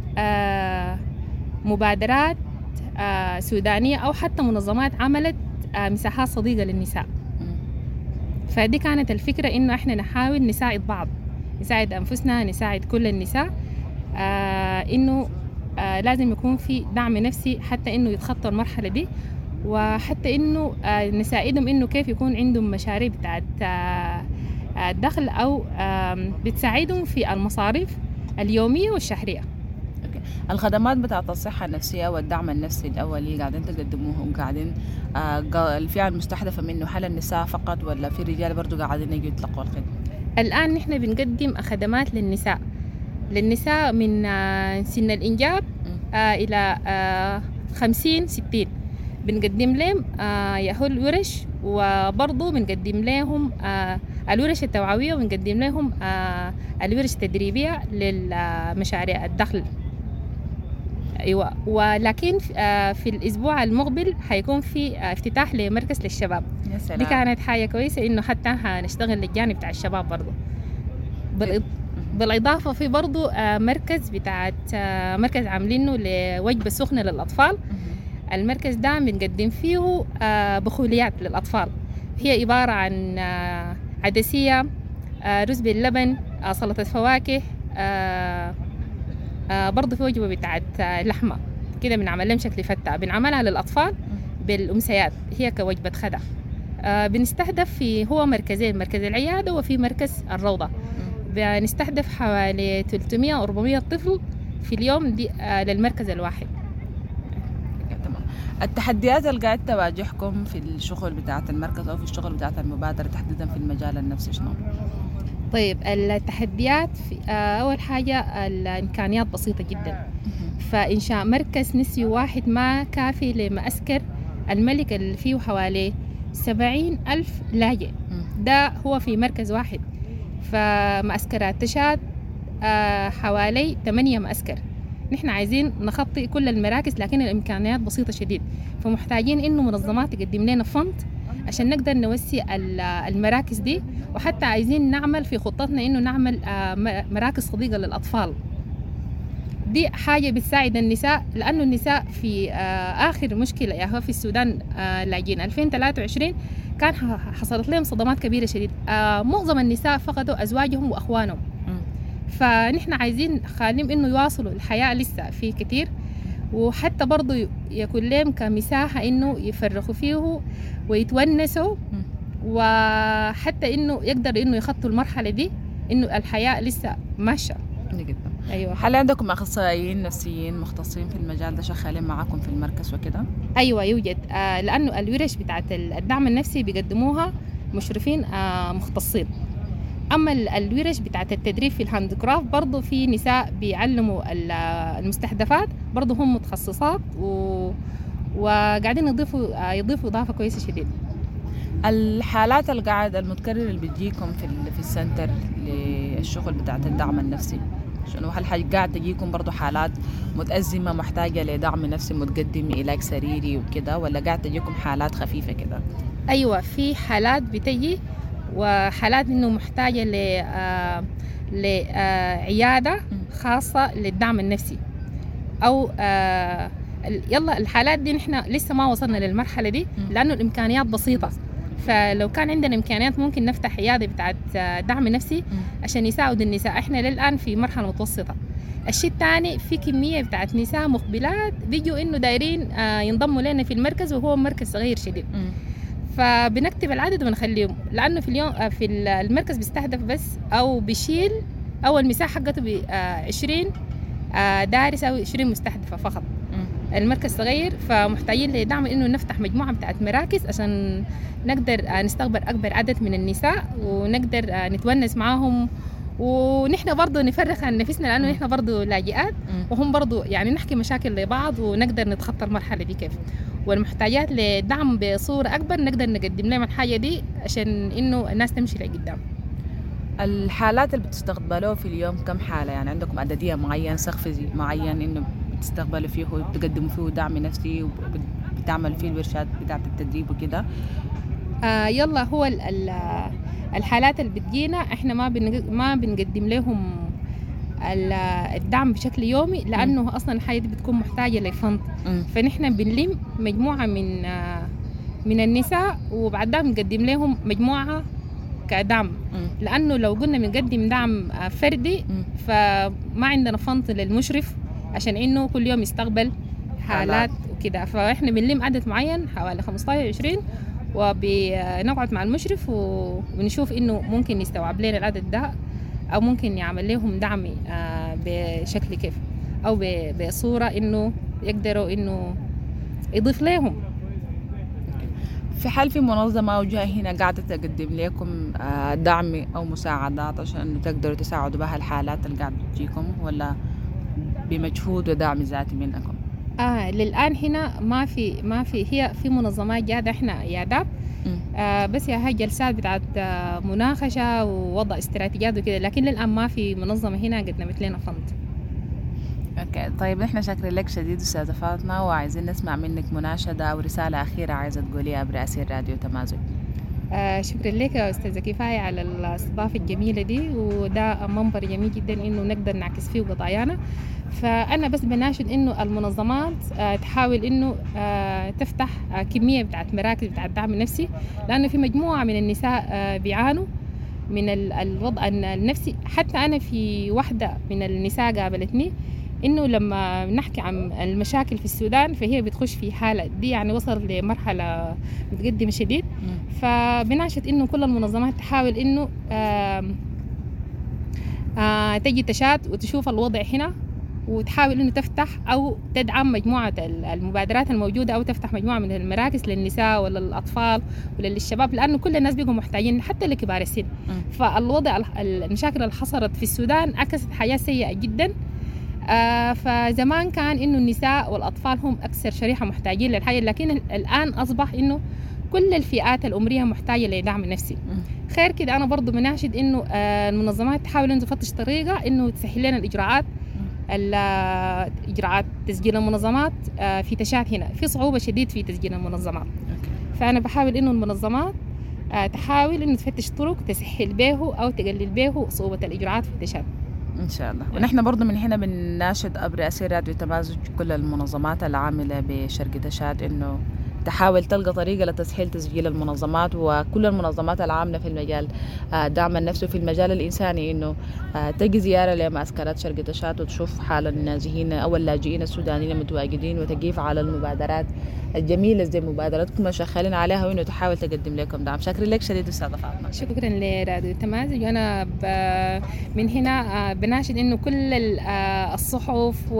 مبادرات سودانية أو حتى منظمات عملت مساحات صديقة للنساء. فدي كانت الفكرة، إنه إحنا نحاول نساعد بعض، نساعد أنفسنا، نساعد كل النساء، إنه لازم يكون في دعم نفسي حتى إنه يتخطوا المرحلة دي، وحتى إنه نساعدهم إنه كيف يكون عندهم مشاريع بتاعت الدخل أو بتساعدهم في المصاريف اليومية والشهرية. الخدمات بتاعت الصحة النفسية والدعم النفسي الأولي قاعدين تقدموهم، قاعدين الفئة المستهدفة منه هل النساء فقط ولا في رجال برضو قاعدين يجوا يتلقوا الخدمة؟ الآن نحن بنقدم خدمات للنساء من سن الإنجاب إلى 50-60، بنقدم لهم يهول ورش، وبرضو بنقدم لهم الورش التوعوية، ونقدم لهم الورش التدريبية للمشاريع الدخل. أيوة. ولكن في الأسبوع المقبل حيكون في افتتاح لمركز للشباب. يا سلام. دي كانت حاجة كويسة إنه حتى هنشتغل للجانب بتاع الشباب برضو. بالإضافة في برضو مركز عاملينه لوجبة سخنة للأطفال. المركز ده بنقدم فيه بخوليات للأطفال، هي عبارة عن عدسية، رز باللبن، سلطة فواكه، برضو في وجبة بتاعت لحمة كده بنعمل لهم شكل فتة، بنعملها للأطفال بالأمسيات هي كوجبة غدا. بنستهدف هو مركزين، مركز العيادة وفي مركز الروضة. بنستهدف حوالي 300 أو 400 طفل في اليوم دي للمركز الواحد. تمام. التحديات اللي قاعد تواجهكم في الشغل بتاعة المركز أو في الشغل بتاعة المبادرة تحديدا في المجال النفسي شنو؟ طيب التحديات أول حاجة الإمكانيات بسيطة جدا، فإنشاء مركز نسوي واحد ما كافي لمعسكر الملك اللي فيه حوالي 70,000 لاجئ. ده هو في مركز واحد. فمعسكرات تشاد حوالي 8 معسكر. نحن عايزين نخطي كل المراكز لكن الإمكانيات بسيطة شديد، فمحتاجين إنه منظمات تقدم لنا فند عشان نقدر نوسع المراكز دي. وحتى عايزين نعمل في خطتنا إنه نعمل مراكز صديقة للأطفال. دي حاجة بتساعد النساء، لأنه النساء في آخر مشكلة يا في السودان لاجئين 2023 كان حصلت لهم صدمات كبيرة شديد. معظم النساء فقدوا أزواجهم وأخوانهم. فنحن عايزين خاليهم إنه يواصلوا الحياة لسه في كتير، وحتى برضو يكون لهم كمساحة إنه يفرخوا فيه ويتونسوا، وحتى إنه يقدر إنه يخطوا المرحلة دي إنه الحياة لسه ماشية. أيوة. هل عندكم أخصائيين نفسيين مختصين في المجال ده شغالين معاكم في المركز وكده؟ أيوة يوجد، لأنه الورش بتاعت الدعم النفسي بيقدموها مشرفين مختصين. أما الورش بتاعت التدريب في الهاند كرافت برضو في نساء بيعلموا المستهدفات، برضو هم متخصصات وقاعدين يضيفوا إضافة كويسة شديد. الحالات المتكررة اللي بتجيكم في السنتر للشغل بتاعت الدعم النفسي شنو؟ هل قاعد تجيكم برضو حالات متأزمة محتاجة لدعم نفسي متقدم علاج سريري وكده، ولا قاعد تجيكم حالات خفيفة كده؟ أيوة، في حالات بتجي وحالات إنه محتاجة لعيادة خاصة للدعم النفسي أو يلا الحالات دي نحن لسه ما وصلنا للمرحلة دي لأنه الإمكانيات بسيطة. فلو كان عندنا إمكانيات ممكن نفتح عيادة بتاعت دعم نفسي عشان يساعد النساء. إحنا للآن في مرحلة متوسطة. الشيء الثاني في كمية بتاعت نساء مقبلات بيجوا إنه دايرين ينضموا لنا في المركز وهو مركز صغير شديد. فبنكتب العدد ونخليهم، لأنه في اليوم في المركز بيستهدف بس أو بيشيل أو المساحة حقته 20 دارس أو 20 مستهدفة فقط. المركز صغير فمحتاجين لدعم إنه نفتح مجموعة بتاعت مراكز عشان نقدر نستقبل أكبر عدد من النساء ونقدر نتونس معاهم، ونحن برضو نفرخ عن نفسنا لأنه نحن برضو لاجئات وهم برضو يعني نحكي مشاكل لبعض ونقدر نتخطى المرحلة دي كيف. والمحتاجات لدعم بصورة أكبر نقدر نقدم لهم الحاجة دي عشان إنه الناس تمشي لقدام. الحالات اللي بتستقبلوه في اليوم كم حالة؟ يعني عندكم عددية معين، سقف معين إنه بتستقبلوا فيه وبتقدموا فيه دعم نفسي وبتعمل فيه الورشات بتاعة التدريب وكده؟ يلا هو الحالات اللي بتجينا احنا ما بنقدم لهم الدعم بشكل يومي لأنه أصلا الحاجة دي بتكون محتاجة لفند. فنحن بنلم مجموعة من النساء وبعد ده بنقدم لهم مجموعة كدعم، لأنه لو قلنا بنقدم دعم فردي فما عندنا فند للمشرف عشان إنه كل يوم يستقبل حالات وكده. فإحنا بنلم عدد معين حوالي 15-20 وبنقعد مع المشرف ونشوف إنه ممكن يستوعب لنا العدد ده أو ممكن يعمل لهم دعم بشكل كيف أو بصورة إنه يقدروا إنه يضيف لهم. في حال في منظمة أو جهة هنا قاعدة تقدم لكم دعم أو مساعدات عشان تقدروا تساعدوا بها الحالات اللي قاعدة تجيكم، ولا بمجهود ودعم ذاتي منكم؟ للآن هنا ما في هي في منظمات قاعدة إحنا عيادات بس هي جلسات بتاعت مناقشة ووضع استراتيجيات وكده، لكن للآن ما في منظمة هنا قدمت لنا فند. اوكي طيب نحن شاكرين لك شديد أستاذة فاطمة، وعايزين نسمع منك مناشدة أو رسالة أخيرة عايزة تقوليها برئاسة راديو تمازج. شكرا لك يا أستاذة كفاية على الاستضافة الجميلة دي، وده منبر جميل جدا إنه نقدر نعكس فيه قضايانا. فأنا بس بناشد إنه المنظمات تحاول إنه تفتح كمية بتاعت مراكز بتاعت الدعم النفسي، لأنه في مجموعة من النساء بيعانوا من الوضع النفسي. حتى أنا في واحدة من النساء قابلتني إنه لما نحكي عن المشاكل في السودان فهي بتخش في حالة دي، يعني وصل لمرحلة متقدمة شديد. فبناشد إنه كل المنظمات تحاول إنه تجي تشات وتشوف الوضع هنا، وتحاول إنه تفتح أو تدعم مجموعة المبادرات الموجودة، أو تفتح مجموعة من المراكز للنساء وللأطفال وللشباب، لأنه كل الناس بيقوا محتاجين حتى لكبار السن. فالوضع المشاكل اللي حصلت في السودان عكست حياة سيئة جدا. فزمان كان إنه النساء والأطفال هم أكثر شريحة محتاجين للحياة، لكن الآن أصبح إنه كل الفئات العمرية محتاجة لدعم نفسي. خير كده أنا برضو بناشد إنه المنظمات تحاول إنه تفتش طريقة إنه تسهل لنا إجراءات تسجيل المنظمات في تشات. هنا في صعوبة شديد في تسجيل المنظمات. فأنا بحاول إنه المنظمات تحاول إنه تفتش طرق تسهل به أو تقلل به صعوبة الإجراءات في تشات إن شاء الله. ونحن برضو من هنا بنناشد برئاسة راديو تمازج كل المنظمات العاملة بشرق تشاد إنه تحاول تلقى طريقة لتسهيل تسجيل المنظمات، وكل المنظمات العاملة في المجال دعم النفسي وفي المجال الإنساني إنه تجي زيارة لمعسكرات شرق تشاد وتشوف حال النازحين أو اللاجئين السودانيين المتواجدين، وتقيف على المبادرات الجميلة زي مبادراتكم شغالين عليها، وإنه تحاول تقدم لكم دعم. شكرا لك شديد أستاذة فاطمة. شكرا لراديو تمازج. وأنا من هنا بناشد إنه كل الصحف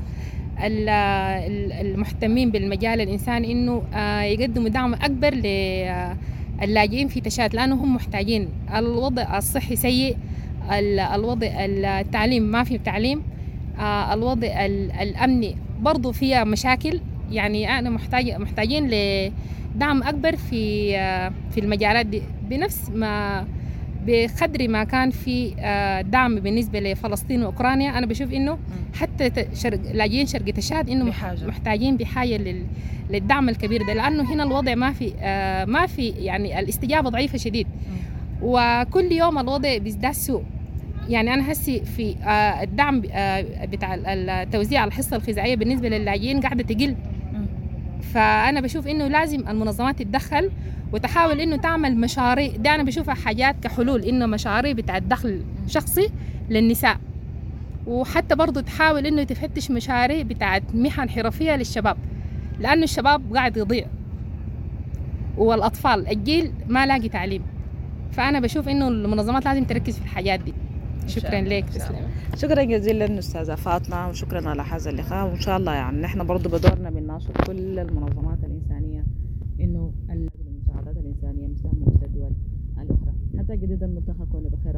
المهتمين بالمجال الإنساني إنه يقدموا دعم أكبر للاجئين في تشات، لأنه هم محتاجين. الوضع الصحي سيء، الوضع التعليم ما في تعليم، الوضع الأمني برضو فيها مشاكل. يعني أنا محتاجين لدعم أكبر في المجالات دي، بنفس ما بقدر ما كان في دعم بالنسبة لفلسطين وأوكرانيا. أنا بشوف إنه حتى لاجئين شرق تشاد إنه محتاجين بحاجة للدعم الكبير ده، لأنه هنا الوضع ما في يعني الاستجابة ضعيفة شديد، وكل يوم الوضع بيزداد سوء. يعني أنا هسي في الدعم بتاع التوزيع الحصة الغذائية بالنسبة للاجئين قاعدة تقل. فأنا بشوف إنه لازم المنظمات تتدخل وتحاول إنه تعمل مشاريع. ده أنا بشوفها حاجات كحلول، إنه مشاريع بتاعت دخل شخصي للنساء، وحتى برضو تحاول إنه تفتش مشاريع بتاعت محن حرفية للشباب، لأنه الشباب قاعد يضيع والأطفال الجيل ما لاقي تعليم. فأنا بشوف إنه المنظمات لازم تركز في الحاجات دي. شكرا لك. شكرا جزيلا أستاذة فاطمة، وشكرا على هذا اللقاء. وإن شاء الله يعني نحن برضو بدورنا بنناشد كل المنظمات الإنسانية إنه المساعدات الإنسانية مساهمة في الدول الأخرى. حتى جديدا ملتقى كونوا بخير.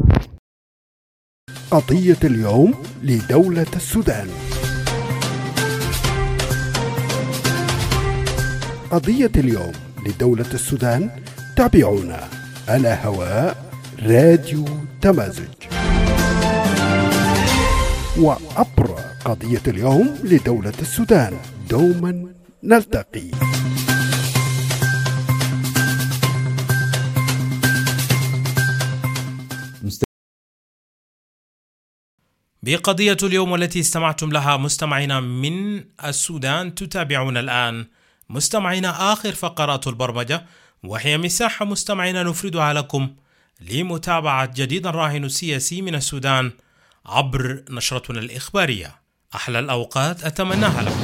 قضية اليوم لدولة السودان. قضية اليوم لدولة السودان، تابعونا على هواء راديو تمازج. وعبر قضية اليوم لدولة السودان دوما نلتقي. بقضية اليوم والتي استمعتم لها مستمعينا من السودان، تتابعون الآن مستمعينا آخر فقرات البرمجة، وهي مساحة مستمعينا نفردها لكم لمتابعة جديد الراهن السياسي من السودان عبر نشرتنا الإخبارية. أحلى الأوقات أتمناها لكم.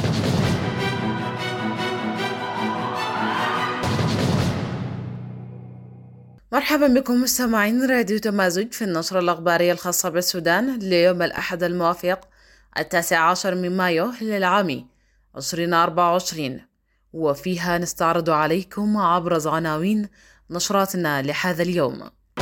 مرحبا بكم مستمعين راديو تمازج في النشرة الأخبارية الخاصة بالسودان ليوم الأحد الموافق 19 من مايو للعام 2024، وفيها نستعرض عليكم أبرز عناوين نشراتنا لهذا اليوم.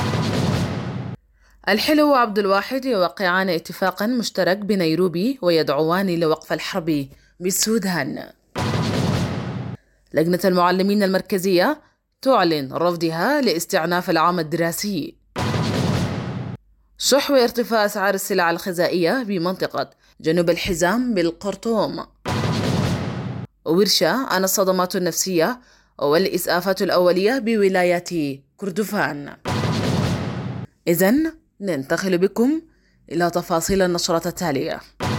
الحلو وعبد الواحد يوقعان اتفاقا مشترك بنيروبي ويدعوان لوقف الحرب بالسودان. لجنة المعلمين المركزية تعلن رفضها لاستئناف العام الدراسي. شح وارتفاع أسعار السلع الغذائية بمنطقة جنوب الحزام بالخرطوم. ورشة عن الصدمات النفسية والإسعافات الأولية بولاية كردفان. إذن ننتقل بكم إلى تفاصيل النشرة التالية.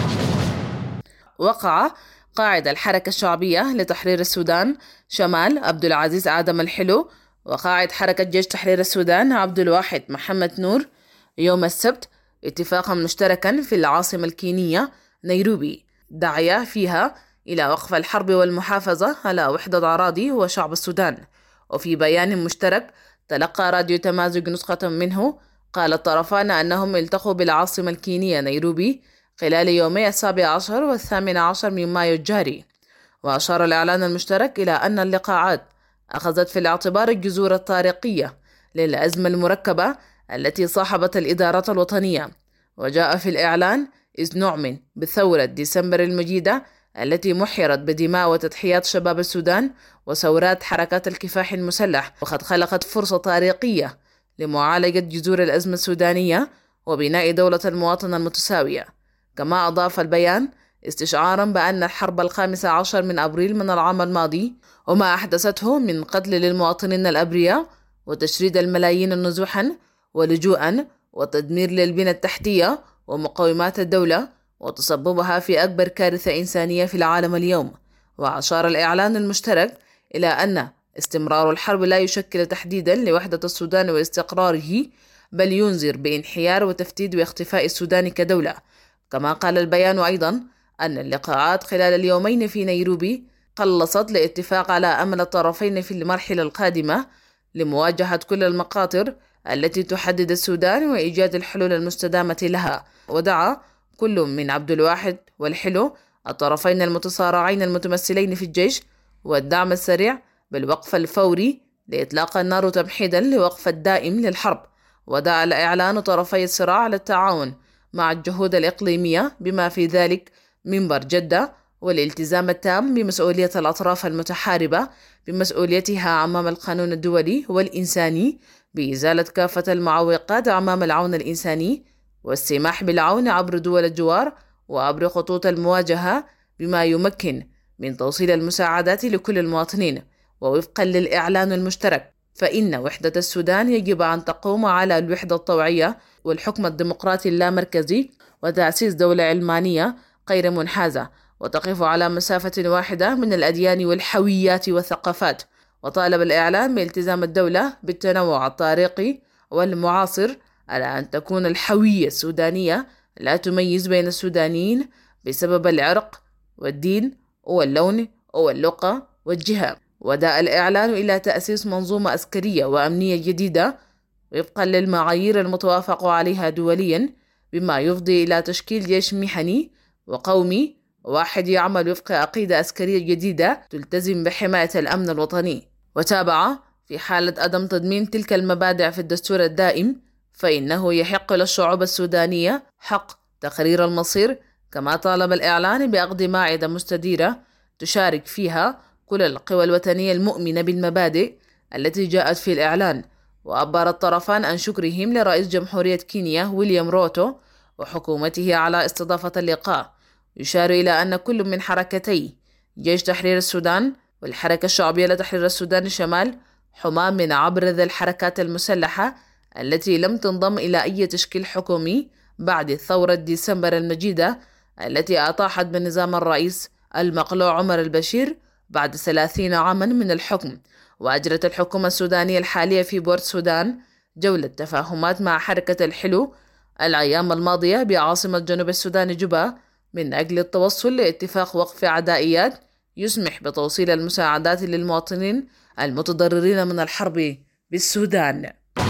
وقع قائد الحركة الشعبية لتحرير السودان شمال عبد العزيز آدم الحلو وقائد حركة جيش تحرير السودان عبد الواحد محمد نور يوم السبت اتفاقا مشتركا في العاصمة الكينية نيروبي دعيا فيها إلى وقف الحرب والمحافظة على وحدة أراضي وشعب السودان. وفي بيان مشترك تلقى راديو تمازج نسخة منه، قال الطرفان أنهم التقوا بالعاصمة الكينية نيروبي خلال يومي 17 و18 من مايو الجاري. وأشار الإعلان المشترك إلى أن اللقاءات أخذت في الاعتبار الجذور التاريخية للأزمة المركبة التي صاحبت الإدارة الوطنية. وجاء في الإعلان إذ نؤمن بثورة ديسمبر المجيدة التي محرت بدماء وتضحيات شباب السودان وثورات حركات الكفاح المسلح، وقد خلقت فرصة تاريخية لمعالجة جذور الأزمة السودانية وبناء دولة المواطن المتساوية. كما أضاف البيان استشعارا بأن الحرب 15 من أبريل من العام الماضي وما أحدثته من قتل للمواطنين الأبرياء وتشريد الملايين نزوحا ولجوءا وتدمير للبنى التحتية ومقومات الدولة وتسببها في أكبر كارثة إنسانية في العالم اليوم. وأشار الإعلان المشترك إلى أن استمرار الحرب لا يشكل تحديدا لوحدة السودان واستقراره، بل ينذر بانحيار وتفتيت واختفاء السودان كدولة. كما قال البيان أيضا أن اللقاءات خلال اليومين في نيروبي قلصت لاتفاق على أمل الطرفين في المرحلة القادمة لمواجهة كل المخاطر التي تحدد السودان وإيجاد الحلول المستدامة لها. ودعا كل من عبد الواحد والحلو الطرفين المتصارعين المتمثلين في الجيش والدعم السريع بالوقف الفوري لإطلاق النار تمحيدا لوقف الدائم للحرب. ودعا الإعلان طرفي الصراع للتعاون مع الجهود الإقليمية بما في ذلك منبر جدة والالتزام التام بمسؤولية الأطراف المتحاربة بمسؤوليتها أمام القانون الدولي والإنساني بإزالة كافة المعوقات أمام العون الإنساني والسماح بالعون عبر دول الجوار وعبر خطوط المواجهة بما يمكن من توصيل المساعدات لكل المواطنين. ووفقا للإعلان المشترك فإن وحدة السودان يجب أن تقوم على الوحدة الطوعية والحكم الديمقراطي اللامركزي وتأسيس دولة علمانية غير منحازة وتقف على مسافة واحدة من الأديان والحويات والثقافات. وطالب الإعلان بالتزام الدولة بالتنوع الطارئي والمعاصر على أن تكون الحوية السودانية لا تميز بين السودانيين بسبب العرق والدين واللون واللغة والجهة. ودعا الإعلان إلى تأسيس منظومة عسكرية وأمنية جديدة وفقا للمعايير المتوافق عليها دوليا، بما يفضي إلى تشكيل جيش محني وقومي واحد يعمل وفق عقيدة عسكرية جديدة تلتزم بحماية الأمن الوطني. وتابع في حالة عدم تضمين تلك المبادئ في الدستور الدائم فإنه يحق للشعوب السودانية حق تقرير المصير. كما طالب الإعلان بأخذ مائدة مستديرة تشارك فيها كل القوى الوطنية المؤمنة بالمبادئ التي جاءت في الإعلان. وعبر الطرفان عن شكرهم لرئيس جمهورية كينيا ويليام روتو وحكومته على استضافة اللقاء. يشار إلى أن كل من حركتي جيش تحرير السودان والحركة الشعبية لتحرير السودان الشمال حماة من عبرة الحركات المسلحة التي لم تنضم إلى أي تشكيل حكومي بعد ثورة ديسمبر المجيدة التي أطاحت بنظام الرئيس المقلوع عمر البشير بعد 30 عاما من الحكم. وأجرت الحكومة السودانية الحالية في بورت سودان جولة تفاهمات مع حركة الحلو الأيام الماضية بعاصمة جنوب السودان جوبا من أجل التوصل لاتفاق وقف عدائيات يسمح بتوصيل المساعدات للمواطنين المتضررين من الحرب بالسودان.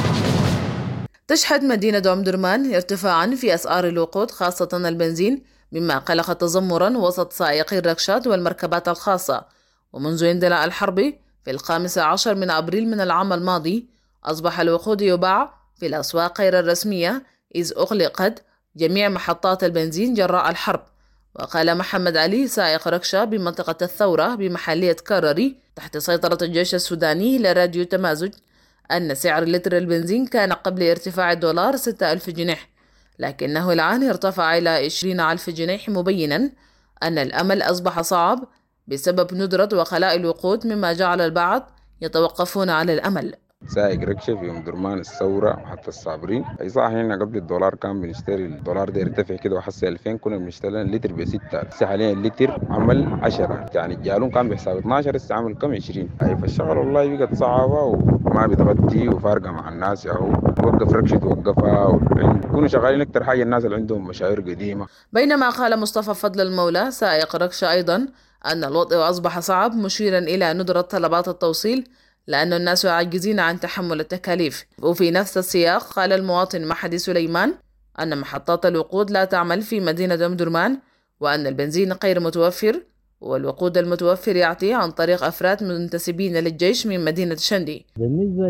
تشهد مدينة أم درمان ارتفاعا في أسعار الوقود خاصة البنزين، مما خلق تذمرا وسط سائقي الركشات والمركبات الخاصة. ومنذ اندلاع الحرب في 15 من أبريل من العام الماضي أصبح الوقود يباع في الأسواق غير الرسمية إذ أغلقت جميع محطات البنزين جراء الحرب. وقال محمد علي سائق ركشة بمنطقة الثورة بمحلية كرري تحت سيطرة الجيش السوداني لراديو تمازج أن سعر لتر البنزين كان قبل ارتفاع الدولار 6,000 جنيه، لكنه الآن ارتفع إلى 20,000 جنيه، مبينا أن الأمل أصبح صعب بسبب ندرة وخلاء الوقود، مما جعل البعض يتوقفون على الأمل. سائق ركشة في درمان الثورة وحتى الصابرين. أي صح، هنا قبل الدولار كان بنشتري الدولار ده يرتفع كده وحسي 2000 كنا بنشتري اللتر ب6. هسه حاليا اللتر عمل 10، يعني الجالون كان بحساب 12 هسه عمل كم 20. أي فالشغل والله بقت صعبة وما بتغطي وفارقة مع الناس، أو توقف ركشة توقفها، يكونوا شغالين أكتر حاجة الناس اللي عندهم مشاعر قديمة. بينما قال مصطفى فضل المولى سائق ركشة أيضا أن الوضع أصبح صعب، مشيرا إلى ندرة طلبات التوصيل لأن الناس عاجزين عن تحمل التكاليف. وفي نفس السياق قال المواطن محدي سليمان أن محطات الوقود لا تعمل في مدينة أم درمان، وأن البنزين غير متوفر، والوقود المتوفر يعطي عن طريق أفراد منتسبين للجيش من مدينة شندي. بالنسبة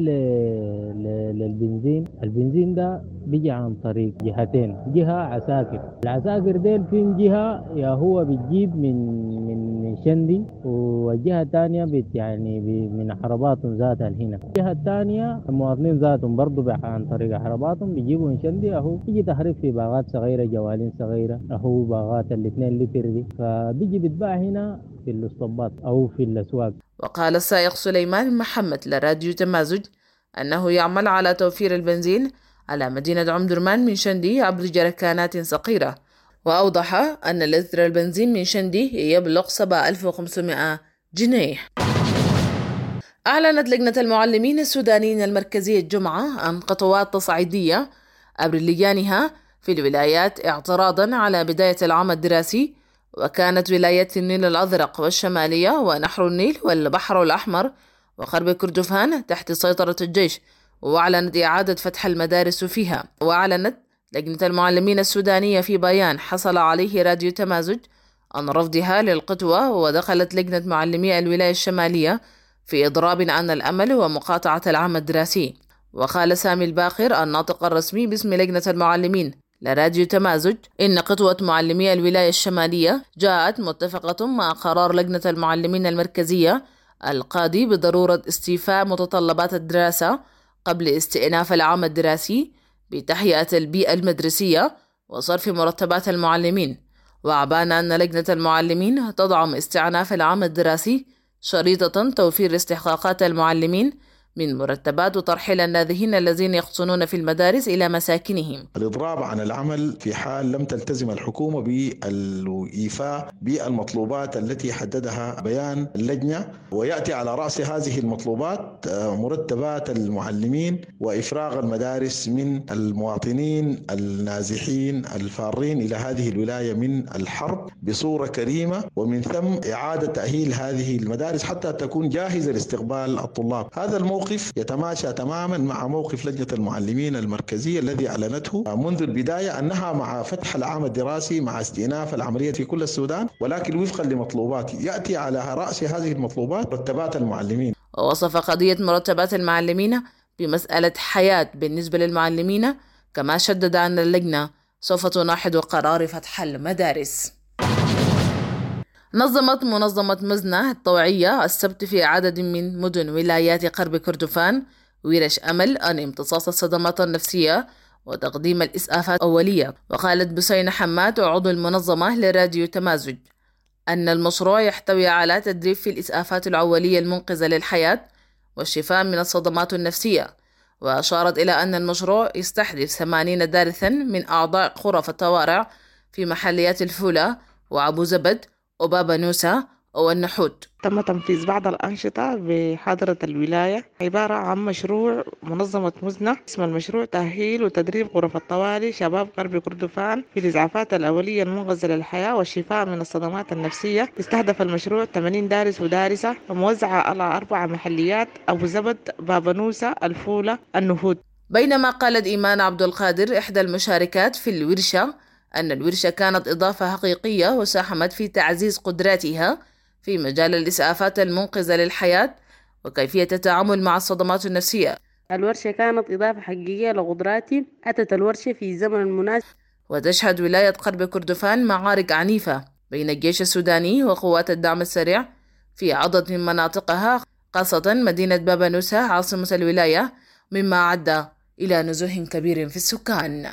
للبنزين، البنزين ده بيجي عن طريق جهتين، جهة عساكر. العساكر ديل فين جهة يا هو بتجيب من شندي، والجهة الثانية يعني من حرباتهم ذاتها هنا. الجهة الثانية المواطنين ذاتهم برضو عن طريق حرباتهم بيجيبوا من شندي، أهو بيجي تحريف في باغات صغيرة، جوالين صغيرة، أهو باغات 2 لتر دي، فبيجي بتباع هنا في الاسطبات أو في الأسواق. وقال السائق سليمان محمد لراديو تمازج أنه يعمل على توفير البنزين على مدينة أم درمان من شندي عبر جركانات صغيرة، وأوضح أن لتر البنزين من شندي يبلغ 7,500 جنيه. أعلنت لجنة المعلمين السودانيين المركزية الجمعة عن خطوات تصعيدية عبر لجانها في الولايات اعتراضا على بداية العام الدراسي، وكانت ولايات النيل الأزرق والشمالية ونحر النيل والبحر الأحمر وغرب كردفان تحت سيطرة الجيش، وأعلنت إعادة فتح المدارس فيها. وأعلنت لجنة المعلمين السودانية في بيان حصل عليه راديو تمازج عن رفضها للقطوة، ودخلت لجنة معلمي الولاية الشمالية في إضراب عن الأمل ومقاطعة العام الدراسي. وقال سامي الباقر الناطق الرسمي باسم لجنة المعلمين لراديو تمازج إن قطوة معلمي الولاية الشمالية جاءت متفقة مع قرار لجنة المعلمين المركزية القاضي بضرورة استيفاء متطلبات الدراسة قبل استئناف العام الدراسي بتهيئة البيئة المدرسية وصرف مرتبات المعلمين. وأعلن أن لجنة المعلمين تدعم استئناف العام الدراسي شريطة توفير استحقاقات المعلمين من مرتبات وترحيل الناذحين الذين يقطنون في المدارس إلى مساكنهم. الإضراب عن العمل في حال لم تلتزم الحكومة بالإيفاء بالمطلوبات التي حددها بيان اللجنة، ويأتي على رأس هذه المطلوبات مرتبات المعلمين وإفراغ المدارس من المواطنين النازحين الفارين إلى هذه الولاية من الحرب بصورة كريمة، ومن ثم إعادة تأهيل هذه المدارس حتى تكون جاهزة لاستقبال الطلاب. هذا الموقف يتماشى تماما مع موقف لجنة المعلمين المركزية الذي أعلنته منذ البداية أنها مع فتح العام الدراسي مع استئناف العملية في كل السودان، ولكن وفقا لمطلوبات يأتي على رأس هذه المطلوبات مرتبات المعلمين. ووصف قضية مرتبات المعلمين بمسألة حياة بالنسبة للمعلمين، كما شدد أن اللجنة سوف تناحض قرار فتح المدارس. نظمت منظمة مزنة الطوعية السبت في عدد من مدن ولايات غرب كردفان ورش أمل عن امتصاص الصدمات النفسية وتقديم الإسعافات الأولية. وقالت بسينة حماد عضو المنظمة لراديو تمازج أن المشروع يحتوي على تدريب في الإسعافات الأولية المنقذة للحياة والشفاء من الصدمات النفسية. وأشارت إلى أن المشروع يستهدف 80 دارسا من أعضاء غرف الطوارئ في محليات الفولة وأبو زبد وبابا نوسة والنحوت. تم تنفيذ بعض الأنشطة بحاضرة الولاية، عبارة عن مشروع منظمة مزنة. اسم المشروع تأهيل وتدريب غرف الطوارئ شباب غرب كردفان في الإسعافات الأولية المنقذة للحياة والشفاء من الصدمات النفسية. استهدف المشروع 80 دارس ودارسة وموزعة على 4 محليات: أبو زبد، بابا نوسة، الفولة، النهود. بينما قالت إيمان عبد القادر إحدى المشاركات في الورشة أن الورشة كانت إضافة حقيقية وساهمت في تعزيز قدراتها في مجال الإسعافات المنقذة للحياة وكيفية التعامل مع الصدمات النفسية. الورشة كانت إضافة حقيقية لقدراتي، أتت الورشة في زمن مناسب. وتشهد ولاية غرب كردفان معارك عنيفة بين الجيش السوداني وقوات الدعم السريع في عدد من مناطقها، خاصة مدينة بابا نوسة عاصمة الولاية، مما عدى إلى نزوح كبير في السكان.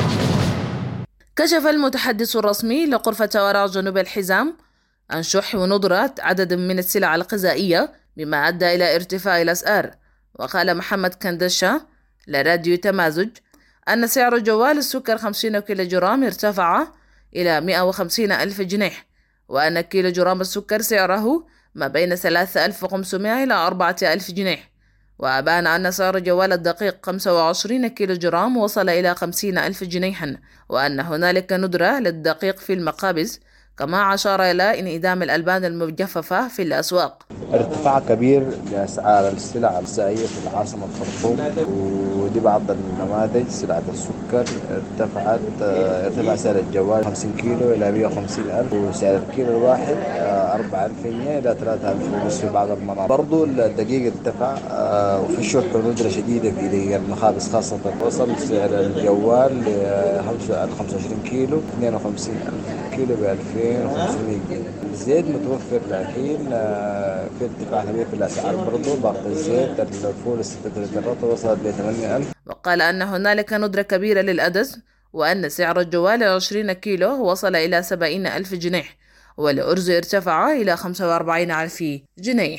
كشف المتحدث الرسمي لغرفة ورع جنوب الحزام عن شح وندرة عدد من السلع الغذائية مما أدى إلى ارتفاع الأسعار. وقال محمد كندشة لراديو تمازج أن سعر جوال السكر 50 كيلوغرام ارتفع إلى 150 ألف جنيه، وأن كيلوغرام السكر سعره ما بين 3500 إلى 4000 جنيه. وأبان أن سعر جوال الدقيق 25 كيلوغرام وصل إلى 50 ألف جنيها، وأن هنالك ندرة للدقيق في المقابز، كما أشار إلى انعدام الألبان المجففة في الأسواق. ارتفاع كبير لأسعار السلع الغذائية في العاصمة الخرطوم، ودي بعض النماذج. سلعة السكر ارتفع سعر الجوال 50 كيلو إلى 150 ألف، وسعر الكيلو الواحد 4000 جنيه إلى 3000 ونص في بعض المناطق. برضو الدقيق ارتفع، وفي شح وندرة شديدة في المخابز خاصة. وصل سعر الجوال ل 25 كيلو 52 ألف، كيلو ب 2500 جنيه. الزيت متوفر، لكن في ارتفاع كبير في الأسعار. برضو باقة الزيت الفول 6 لترات وصلت ل 8000. وقال أن هنالك ندرة كبيرة للأدز، وأن سعر الجوال 20 كيلو وصل إلى 70 ألف جنيه، والأرز ارتفع إلى 45 ألف جنيه.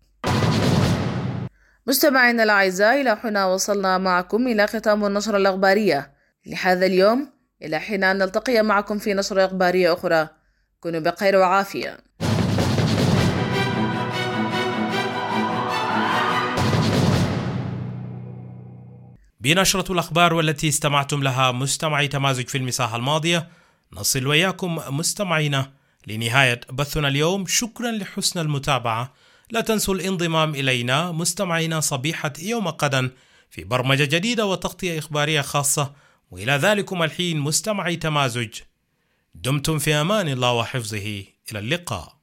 مستمعينا الأعزاء، إلى هنا وصلنا معكم إلى ختام النشرة الأخبارية لهذا اليوم. إلى حين أن نلتقي معكم في نشرة أخبارية أخرى، كونوا بخير وعافية. بنشرة الأخبار والتي استمعتم لها مستمعي تمازج في المساحة الماضية، نصل وياكم مستمعينا لنهاية بثنا اليوم. شكرا لحسن المتابعة. لا تنسوا الانضمام إلينا مستمعينا صبيحة يوم غدا في برمجة جديدة وتغطية إخبارية خاصة. وإلى ذلكم الحين مستمعي تمازج، دمتم في أمان الله وحفظه. إلى اللقاء.